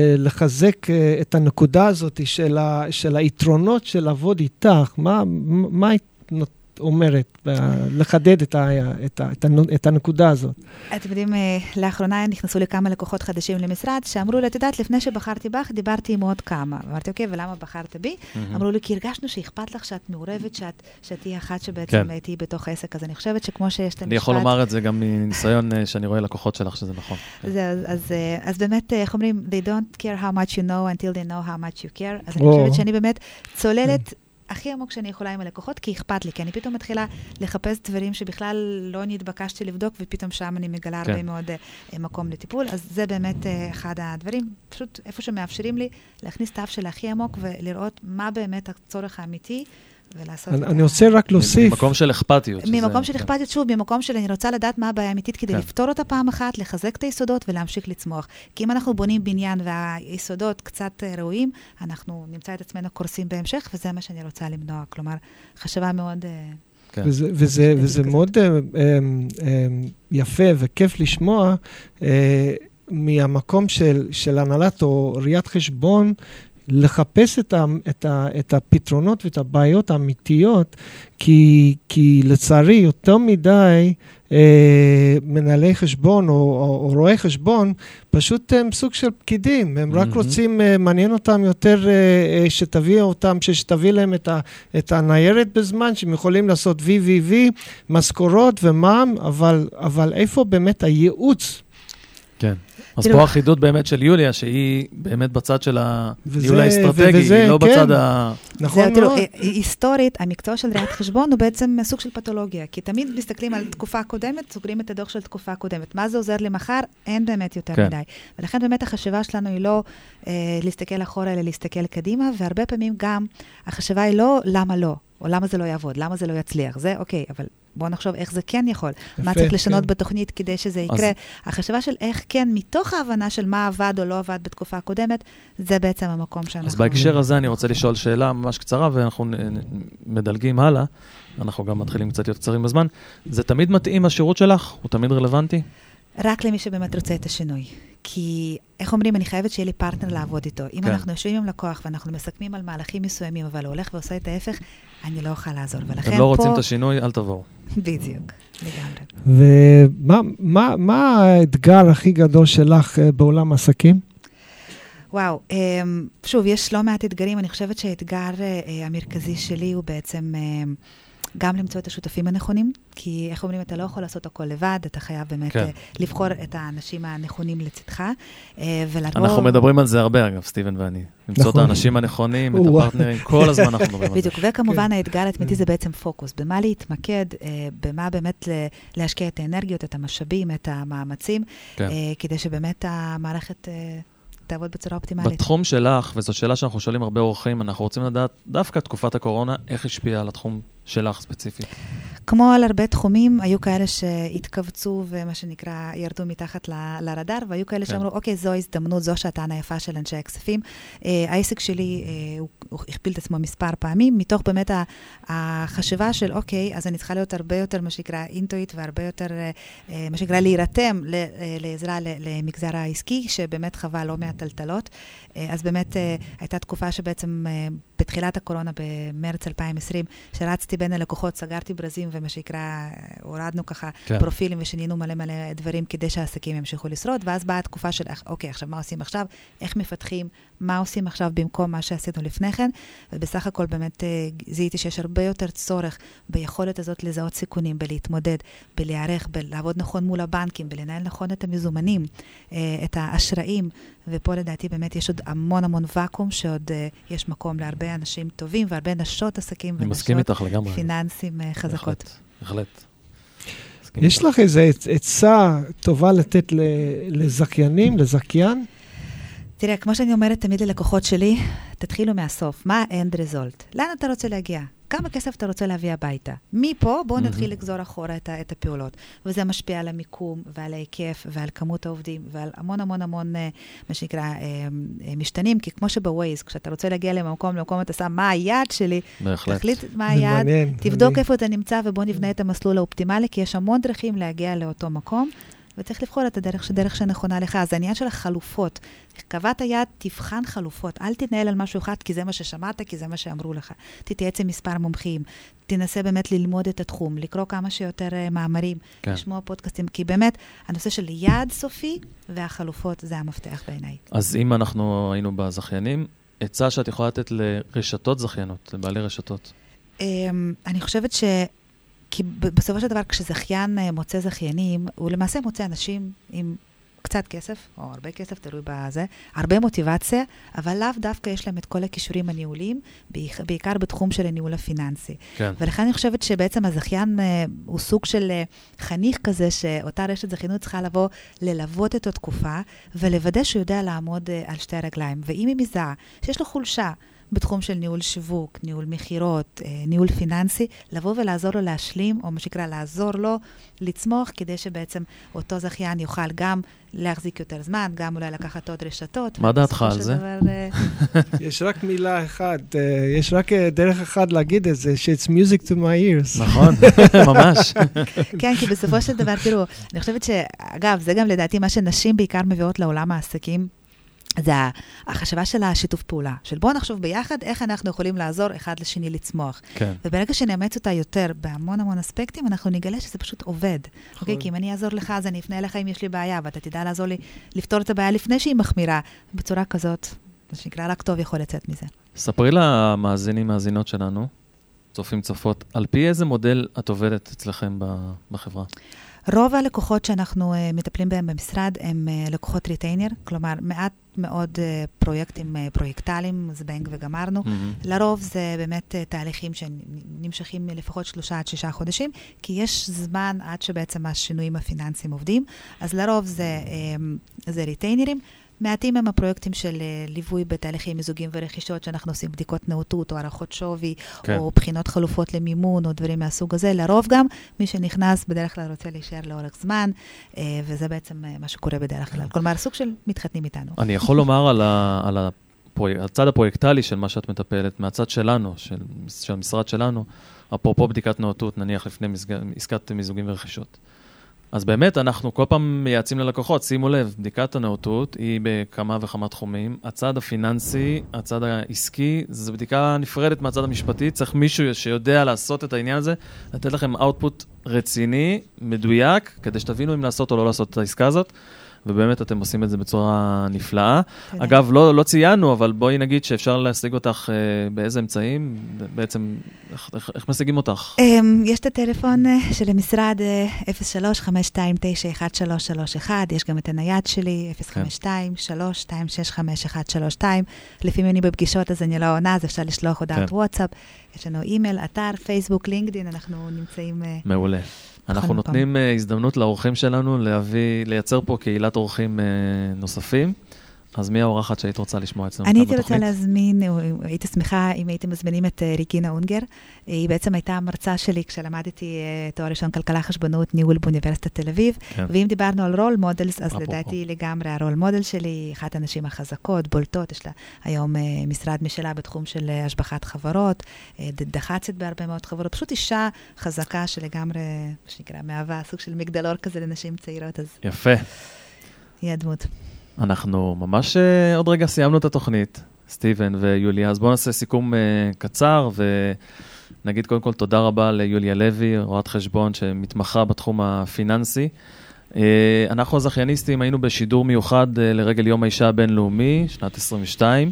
לחזק את הנקודה הזאת של היתרונות של לעבוד איתך, מה היית אומרת, לחדד את, ה, את, ה, את, ה, את הנקודה הזאת? אתם יודעים, לאחרונה נכנסו לכמה לקוחות חדשים למשרד, שאמרו לי, את יודעת, לפני שבחרתי בך, דיברתי עם עוד כמה. אמרתי, אוקיי, ולמה בחרת בי? Mm-hmm. אמרו לי, כי הרגשנו שאכפת לך שאת מעורבת, שאת, שאת תהיה אחת שבעצם כן. הייתי בתוך העסק. אז אני חושבת שכמו שיש את המשפט... אני יכול לומר את זה גם מניסיון שאני רואה לקוחות שלך, שזה נכון. זה, אז, אז, אז באמת, איך אומרים, they don't care how much you know until they know how much you care. אז אני חושבת שאני באמת צוללת הכי עמוק שאני יכולה עם הלקוחות, כי אכפת לי, כי אני פתאום מתחילה לחפש דברים שבכלל לא נתבקשתי לבדוק, ופתאום שם אני מגלה הרבה מאוד מקום לטיפול. אז זה באמת אחד הדברים, פשוט איפה שמאפשרים לי להכניס את האף של הכי עמוק, ולראות מה באמת הצורך האמיתי, ולעשות... אני רוצה רק להוסיף... ממקום של אכפתיות. ממקום של אכפתיות, שוב, ממקום של אני רוצה לדעת מה הבעיה האמיתית, כדי לפתור אותה פעם אחת, לחזק את היסודות ולהמשיך לצמוח. כי אם אנחנו בונים בניין והיסודות קצת ראויים, אנחנו נמצא את עצמנו קורסים בהמשך, וזה מה שאני רוצה למנוע. כלומר, חשבה מאוד... וזה מאוד יפה וכיף לשמוע מהמקום של הנהלת או ראיית חשבון, לחפש את, ה, את, ה, את הפתרונות ואת הבעיות האמיתיות, כי, כי לצערי יותר מדי אה, מנהלי חשבון או, או, או רואי חשבון, פשוט הם סוג של פקידים, הם mm-hmm. רק רוצים, אה, מעניין אותם יותר אה, שתביא אותם, שתביא להם את, ה, את הניירת בזמן, שהם יכולים לעשות וי וי וי, משכורות ומע"מ, אבל, אבל איפה באמת הייעוץ? כן. אז פה החידוד באמת של יוליה, שהיא באמת בצד של הניהול האסטרטגי, היא לא בצד ה... נכון מאוד. היסטורית, המקצוע של ראיית חשבון הוא בעצם סוג של פתולוגיה, כי תמיד מסתכלים על תקופה קודמת, סוגרים את הדוח של תקופה קודמת. מה זה עוזר למחר? אין באמת יותר מדי. ולכן באמת החשיבה שלנו היא לא להסתכל אחורה, אלא להסתכל קדימה, והרבה פעמים גם החשיבה היא לא למה לא, או למה זה לא יעבוד, למה זה לא יצליח. זה אוקיי, אבל בואו נחשוב איך זה כן יכול. יפה, מה צריך לשנות כן. בתוכנית כדי שזה יקרה. אז... החשיבה של איך כן, מתוך ההבנה של מה עבד או לא עבד בתקופה הקודמת, זה בעצם המקום שאנחנו... אז בהקשר הזה אני רוצה לשאול שאלה ממש קצרה, ואנחנו מדלגים הלאה. אנחנו גם מתחילים קצת יותר קצרים בזמן. זה תמיד מתאים השירות שלך? הוא תמיד רלוונטי? רק למי שבאמת רוצה את השינוי. כי, איך אומרים, אני חייבת שיהיה לי פרטנר לעבוד איתו. אם כן. אנחנו יושבים עם לקוח ואנחנו מסכמים על מהלכים מסוימים, אבל הוא הולך ועושה את ההפך, אני לא אוכל לעזור. ולכן אתם לא רוצים פה... את השינוי, אל תבואו. בדיוק, לגמרי. ומה מה, מה האתגר הכי גדול שלך בעולם העסקים? וואו, שוב, יש לא מעט אתגרים. אני חושבת שהאתגר המרכזי שלי הוא בעצם... גם למצוא את השותפים הנכונים, כי איך אומרים, אתה לא יכול לעשות הכל לבד, אתה חייב באמת כן. לבחור את האנשים הנכונים לצדך, ולעבור... אנחנו מדברים על זה הרבה, אגב, סטיבן ואני. למצוא את האנשים הנכונים, את הפרטנרים, כל הזמן אנחנו מדברים על זה. בדיוק, וכמובן האתגר התמידי זה בעצם פוקוס, במה להתמקד, במה באמת להשקיע את האנרגיות, את המשאבים, את המאמצים, כדי שבאמת המערכת תעבוד בצורה אופטימלית. בתחום שלך, וזו שאלה שאנחנו שואלים הרבה אורחים, אנחנו רוצים לדעת דווקא תקופת הקורונה, איך השפיעה על התחום שלך ספציפית? כמו על הרבה תחומים, היו כאלה שהתכווצו ומה שנקרא ירדו מתחת ל- לרדאר, והיו כאלה שאמרו, אוקיי, זו הזדמנות, זו שעתן היפה של אנשי הכספים. אה, העסק שלי, אה, הוא, הוא הכפיל את עצמו מספר פעמים, מתוך באמת ה- החשיבה של, אוקיי, אז אני צריכה להיות הרבה יותר, מה שנקרא, אינטואיט, והרבה יותר, אה, מה שנקרא, להירתם ל- אה, לעזרה ל- למגזר העסקי, שבאמת חווה לא מעט טלטלות. אה, אז באמת אה, הייתה תקופה שבעצם אה, בתחילת הקורונה, במרץ אלפיים ועשרים, שרצתי בין הלקוחות, סגרתי ברזים, ומה שיקרא, הורדנו ככה כן. פרופילים ושינינו מלא מלא דברים כדי שהעסקים ימשיכו לשרוד, ואז באה התקופה של, אוקיי, עכשיו מה עושים עכשיו? איך מפתחים? מה עושים עכשיו במקום מה שעשינו לפני כן? ובסך הכל באמת זיהיתי שיש הרבה יותר צורך ביכולת הזאת לזהות סיכונים, בלהתמודד, בלהיערך, בלעבוד נכון מול הבנקים, בלנהל נכון את המזומנים, את האשראים, ופה לדעתי באמת יש עוד המון המון וקום, שעוד יש מקום להרבה אנשים טובים, והרבה נשות עסקים ונשות פיננסים חזקות. בהחלט. יש לך איזו עצה טובה לתת לזכיינים, לזכיין? תראה, כמו שאני אומרת תמיד ללקוחות שלי, תתחילו מהסוף. מה ה-end result? לאן אתה רוצה להגיע? כמה כסף אתה רוצה להביא הביתה? מפה בואו נתחיל לגזור אחורה את, את הפעולות. וזה משפיע על המיקום ועל ההיקף ועל כמות העובדים ועל המון המון המון, מה שנקרא, משתנים, כי כמו שבווייז, כשאתה רוצה להגיע למקום, למקום אתה שם מה היעד שלי, בהחלט. תחליט מה היעד, תבדוק איפה אתה נמצא ובוא נבנה את המסלול האופטימלי, כי יש המון דרכים להגיע לאותו מקום. וצריך לבחור את הדרך, דרך שנכונה לך. אז העניין של החלופות, קבעת היד, תבחן חלופות. אל תתנהל על משהו אחד, כי זה מה ששמעת, כי זה מה שאמרו לך. תתייעץ עם מספר מומחים. תנסה באמת ללמוד את התחום, לקרוא כמה שיותר uh, מאמרים, כן. לשמוע פודקאסטים, כי באמת, הנושא של יעד סופי והחלופות, זה המפתח בעיניי. אז אם אנחנו היינו בזכיינים, עצה שאת יכולה לתת לרשתות זכיינות, לבעלי רשתות? Um, אני חושבת ש... כי בסופו של דבר, כשזכיין מוצא זכיינים, הוא למעשה מוצא אנשים עם קצת כסף, או הרבה כסף, תלוי בזה, הרבה מוטיבציה, אבל לאו דווקא יש להם את כל הכישורים הניהוליים, בעיקר בתחום של הניהול הפיננסי. כן. ולכן אני חושבת שבעצם הזכיין הוא סוג של חניך כזה, שאותה רשת זכיינות צריכה לבוא ללוות את התקופה, ולוודא שהוא יודע לעמוד על שתי הרגליים. ואם היא מזהה שיש לו חולשה, בתחום של ניהול שיווק, ניהול מחירות, ניהול פיננסי, לבוא ולעזור לו להשלים, או מה שקרה, לעזור לו לצמוח, כדי שבעצם אותו זכיין יוכל גם להחזיק יותר זמן, גם אולי לקחת עוד רשתות. מה דעתך על זה? יש רק מילה אחת, יש רק דרך אחת להגיד את זה, ש-it's music to my ears. נכון, ממש. כן, כי בסופו של דבר, תראו, אני חושבת שאגב, זה גם לדעתי מה שנשים בעיקר מביאות לעולם העסקים, זה החשבה של השיתוף פעולה, של בואו נחשוב ביחד איך אנחנו יכולים לעזור אחד לשני לצמוח. כן. וברגע שנאמץ אותה יותר בהמון המון אספקטים, אנחנו נגלה שזה פשוט עובד. אוקיי? כי אם אני אעזור לך, אז אני אפנה אליך אם יש לי בעיה, ואתה תדע לעזור לי לפתור את הבעיה לפני שהיא מחמירה. בצורה כזאת, מה שנקרא, רק טוב יכול לצאת מזה. ספרי למאזינים, מאזינות שלנו, צופים צופות, על פי איזה מודל את עובדת אצלכם בחברה? רוב הלקוחות שאנחנו uh, מטפלים בהם במשרד הם uh, לקוחות ריטיינר, כלומר מעט מאוד uh, פרויקטים uh, פרויקטליים, זבנג וגמרנו. Mm-hmm. לרוב זה באמת uh, תהליכים שנמשכים לפחות שלושה עד שישה חודשים, כי יש זמן עד שבעצם השינויים הפיננסיים עובדים, אז לרוב זה, um, זה ריטיינרים. מעטים הם הפרויקטים של ליווי בתהליכים מיזוגים ורכישות, שאנחנו עושים בדיקות נאותות, או הערכות שווי, כן. או בחינות חלופות למימון, או דברים מהסוג הזה. לרוב גם, מי שנכנס בדרך כלל רוצה להישאר לאורך זמן, וזה בעצם מה שקורה בדרך כלל. כלומר, סוג של מתחתנים איתנו. אני יכול לומר על, ה, על הפרויק, הצד הפרויקטלי של מה שאת מטפלת, מהצד שלנו, של, של המשרד שלנו, אפרופו בדיקת נאותות, נניח לפני מסג, עסקת מיזוגים ורכישות. אז באמת אנחנו כל פעם מייעצים ללקוחות, שימו לב, בדיקת הנאותות היא בכמה וכמה תחומים. הצד הפיננסי, הצד העסקי, זו בדיקה נפרדת מהצד המשפטי. צריך מישהו שיודע לעשות את העניין הזה, לתת לכם אאוטפוט רציני, מדויק, כדי שתבינו אם לעשות או לא לעשות את העסקה הזאת. ובאמת אתם עושים את זה בצורה נפלאה. תודה. אגב, לא, לא ציינו, אבל בואי נגיד שאפשר להשיג אותך אה, באיזה אמצעים, בעצם, איך, איך, איך משיגים אותך? יש את הטלפון של המשרד אפס שלוש חמש שתיים תשע אחת שלוש שלוש אחת, יש גם את הנייד שלי, אפס חמש שתיים שלוש שתיים שש חמש אחת שלוש שתיים, לפעמים אני בפגישות אז אני לא עונה, אז אפשר לשלוח הודעת כן. וואטסאפ, יש לנו אימייל, אתר, פייסבוק, לינקדין, אנחנו נמצאים... מעולה. אנחנו נותנים הזדמנות לאורחים שלנו להביא, לייצר פה קהילת אורחים נוספים. אז מי האורחת שהיית רוצה לשמוע אצלנו? אני הייתי רוצה להזמין, הייתי שמחה אם הייתם מזמינים את ריגינה אונגר. היא בעצם הייתה המרצה שלי כשלמדתי תואר ראשון כלכלה חשבונות ניהול באוניברסיטת תל אביב, ואם דיברנו על רול מודלס, אז לדעתי לגמרי הרול מודל שלי, אחת הנשים החזקות, בולטות, יש לה היום משרד משלה בתחום של השבחת חברות, דחצת בהרבה מאוד חברות, פשוט אישה חזקה שלגמרי, שנקרא, מהווה סוג של מגדלור כזה לנשים צעירות, אז... יפה. היא הדמות. אנחנו ממש עוד רגע סיימנו את התוכנית, סטיבן ויוליה, אז בואו נעשה סיכום קצר, ונגיד קודם כל תודה רבה ליוליה לוי, רואת חשבון שמתמחה בתחום הפיננסי. אנחנו הזכייניסטים היינו בשידור מיוחד לרגל יום האישה הבינלאומי, שנת עשרים ושתיים.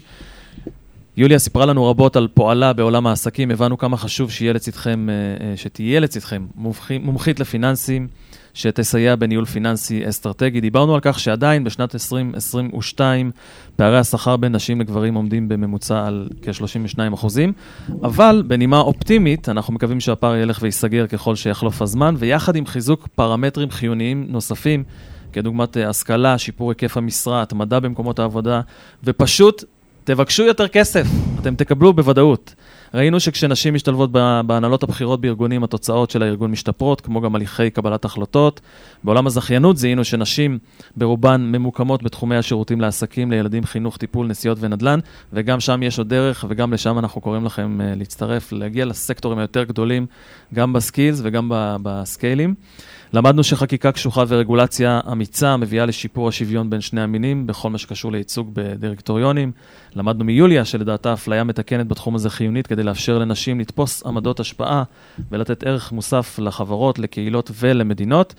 יוליה סיפרה לנו רבות על פועלה בעולם העסקים, הבנו כמה חשוב שיהיה לצדכם, שתהיה לצדכם מומחית לפיננסים, שתסייע בניהול פיננסי אסטרטגי. דיברנו על כך שעדיין בשנת עשרים עשרים ושתיים פערי השכר בין נשים לגברים עומדים בממוצע על כ-שלושים ושניים אחוזים, אבל בנימה אופטימית אנחנו מקווים שהפער ילך ויסגר ככל שיחלוף הזמן, ויחד עם חיזוק פרמטרים חיוניים נוספים, כדוגמת השכלה, שיפור היקף המשרה, התמדה במקומות העבודה, ופשוט תבקשו יותר כסף, אתם תקבלו בוודאות. ראינו שכשנשים משתלבות בהנהלות הבחירות בארגונים, התוצאות של הארגון משתפרות, כמו גם הליכי קבלת החלטות. בעולם הזכיינות זיהינו שנשים ברובן ממוקמות בתחומי השירותים לעסקים, לילדים, חינוך, טיפול, נסיעות ונדל"ן, וגם שם יש עוד דרך, וגם לשם אנחנו קוראים לכם להצטרף, להגיע לסקטורים היותר גדולים, גם בסקילס וגם בסקיילים. למדנו שחקיקה קשוחה ורגולציה אמיצה מביאה לשיפור השוויון בין שני המינים בכל מה שקשור לייצוג בדירקטוריונים. למדנו מיוליה שלדעתה אפליה מתקנת בתחום הזה חיונית כדי לאפשר לנשים לתפוס עמדות השפעה ולתת ערך מוסף לחברות, לקהילות ולמדינות.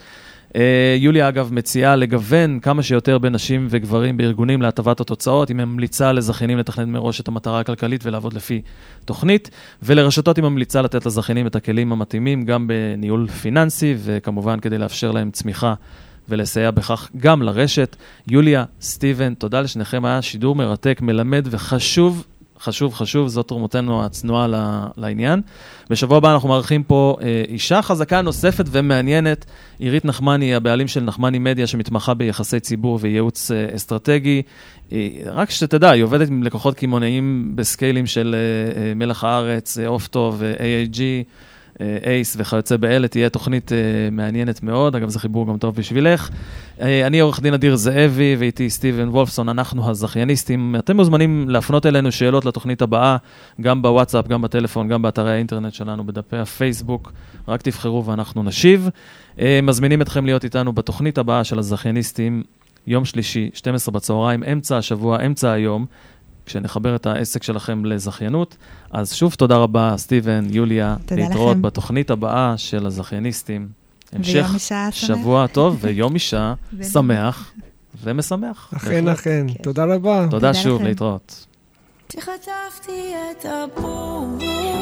יוליה אגב מציעה לגוון כמה שיותר בין נשים וגברים בארגונים להטבת התוצאות, היא ממליצה לזכיינים לתכנן מראש את המטרה הכלכלית ולעבוד לפי תוכנית, ולרשתות היא ממליצה לתת לזכיינים את הכלים המתאימים גם בניהול פיננסי, וכמובן כדי לאפשר להם צמיחה ולסייע בכך גם לרשת. יוליה, סטיבן, תודה לשניכם, היה שידור מרתק, מלמד וחשוב, חשוב, חשוב, זאת תרומתנו הצנועה לעניין. בשבוע הבא אנחנו מארחים פה אה, אישה חזקה נוספת ומעניינת, עירית נחמני, הבעלים של נחמני מדיה, שמתמחה ביחסי ציבור וייעוץ אה, אסטרטגי. אה, רק שתדע, היא עובדת עם לקוחות כימונאים בסקיילים של אה, אה, מלח הארץ, אה, אופטו ו-איי איי ג'י, אייס וכיוצא באלה, תהיה תוכנית מעניינת מאוד, אגב זה חיבור גם טוב בשבילך. אני עורך דין אדיר זאבי ואיתי סטיבן וולפסון, אנחנו הזכייניסטים. אתם מוזמנים להפנות אלינו שאלות לתוכנית הבאה, גם בוואטסאפ, גם בטלפון, גם באתרי האינטרנט שלנו, בדפי הפייסבוק, רק תבחרו ואנחנו נשיב. מזמינים אתכם להיות איתנו בתוכנית הבאה של הזכייניסטים, יום שלישי, שתים עשרה בצהריים, אמצע השבוע, אמצע היום, כשנחבר את העסק שלכם לזכיינות. אז שוב תודה רבה, סטיבן, יוליה, להתראות בתוכנית הבאה של הזכייניסטים. המשך שבוע טוב ויום אישה שמח ומשמח. אכן, אכן. תודה רבה. תודה שוב, להתראות. כשחטפתי את הבור,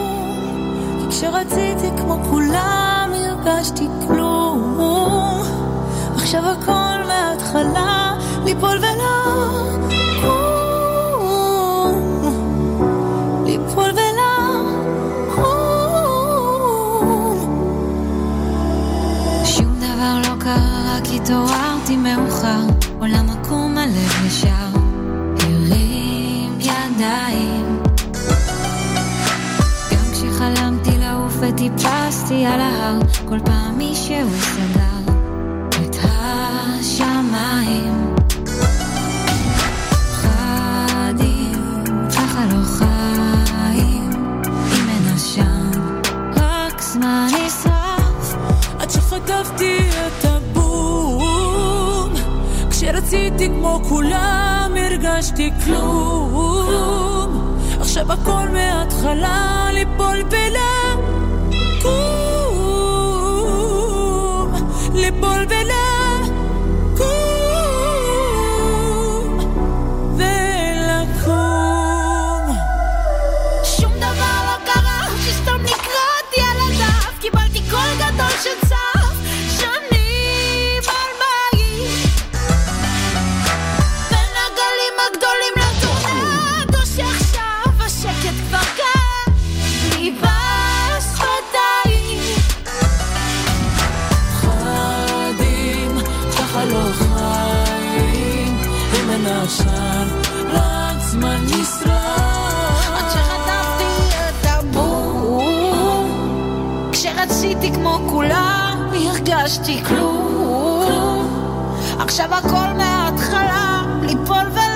כי כשרציתי כמו כולם הרגשתי כלום, עכשיו הכל מההתחלה ליפול ולא ליפול ולקום. שום דבר לא קרה כי התעוררתי מאוחר, עולם מקום הלב ישר הרים ידיים. גם כשחלמתי לעוף וטיפסתי על ההר, כל פעם מישהו סגר את השמיים. חדים ככה לא חיים, זמן נשרף עד שחטפתי את הבום, כשרציתי כמו כולם הרגשתי כלום, עכשיו הכל מההתחלה ליפול ולקום, ליפול ולקום ולקום. שום דבר לא קרה שסתם נקרא קיבלתי קול גדול של צף, שנים על מים בין הגלים הגדולים לטורנדו, שעכשיו השקט כבר כאן לי בשפתיים. ישן, רק זמן ישרוד. עד שחטפתי את הבור, כשרציתי כמו כולם, הרגשתי כלום. עכשיו הכל מההתחלה, ליפול ול...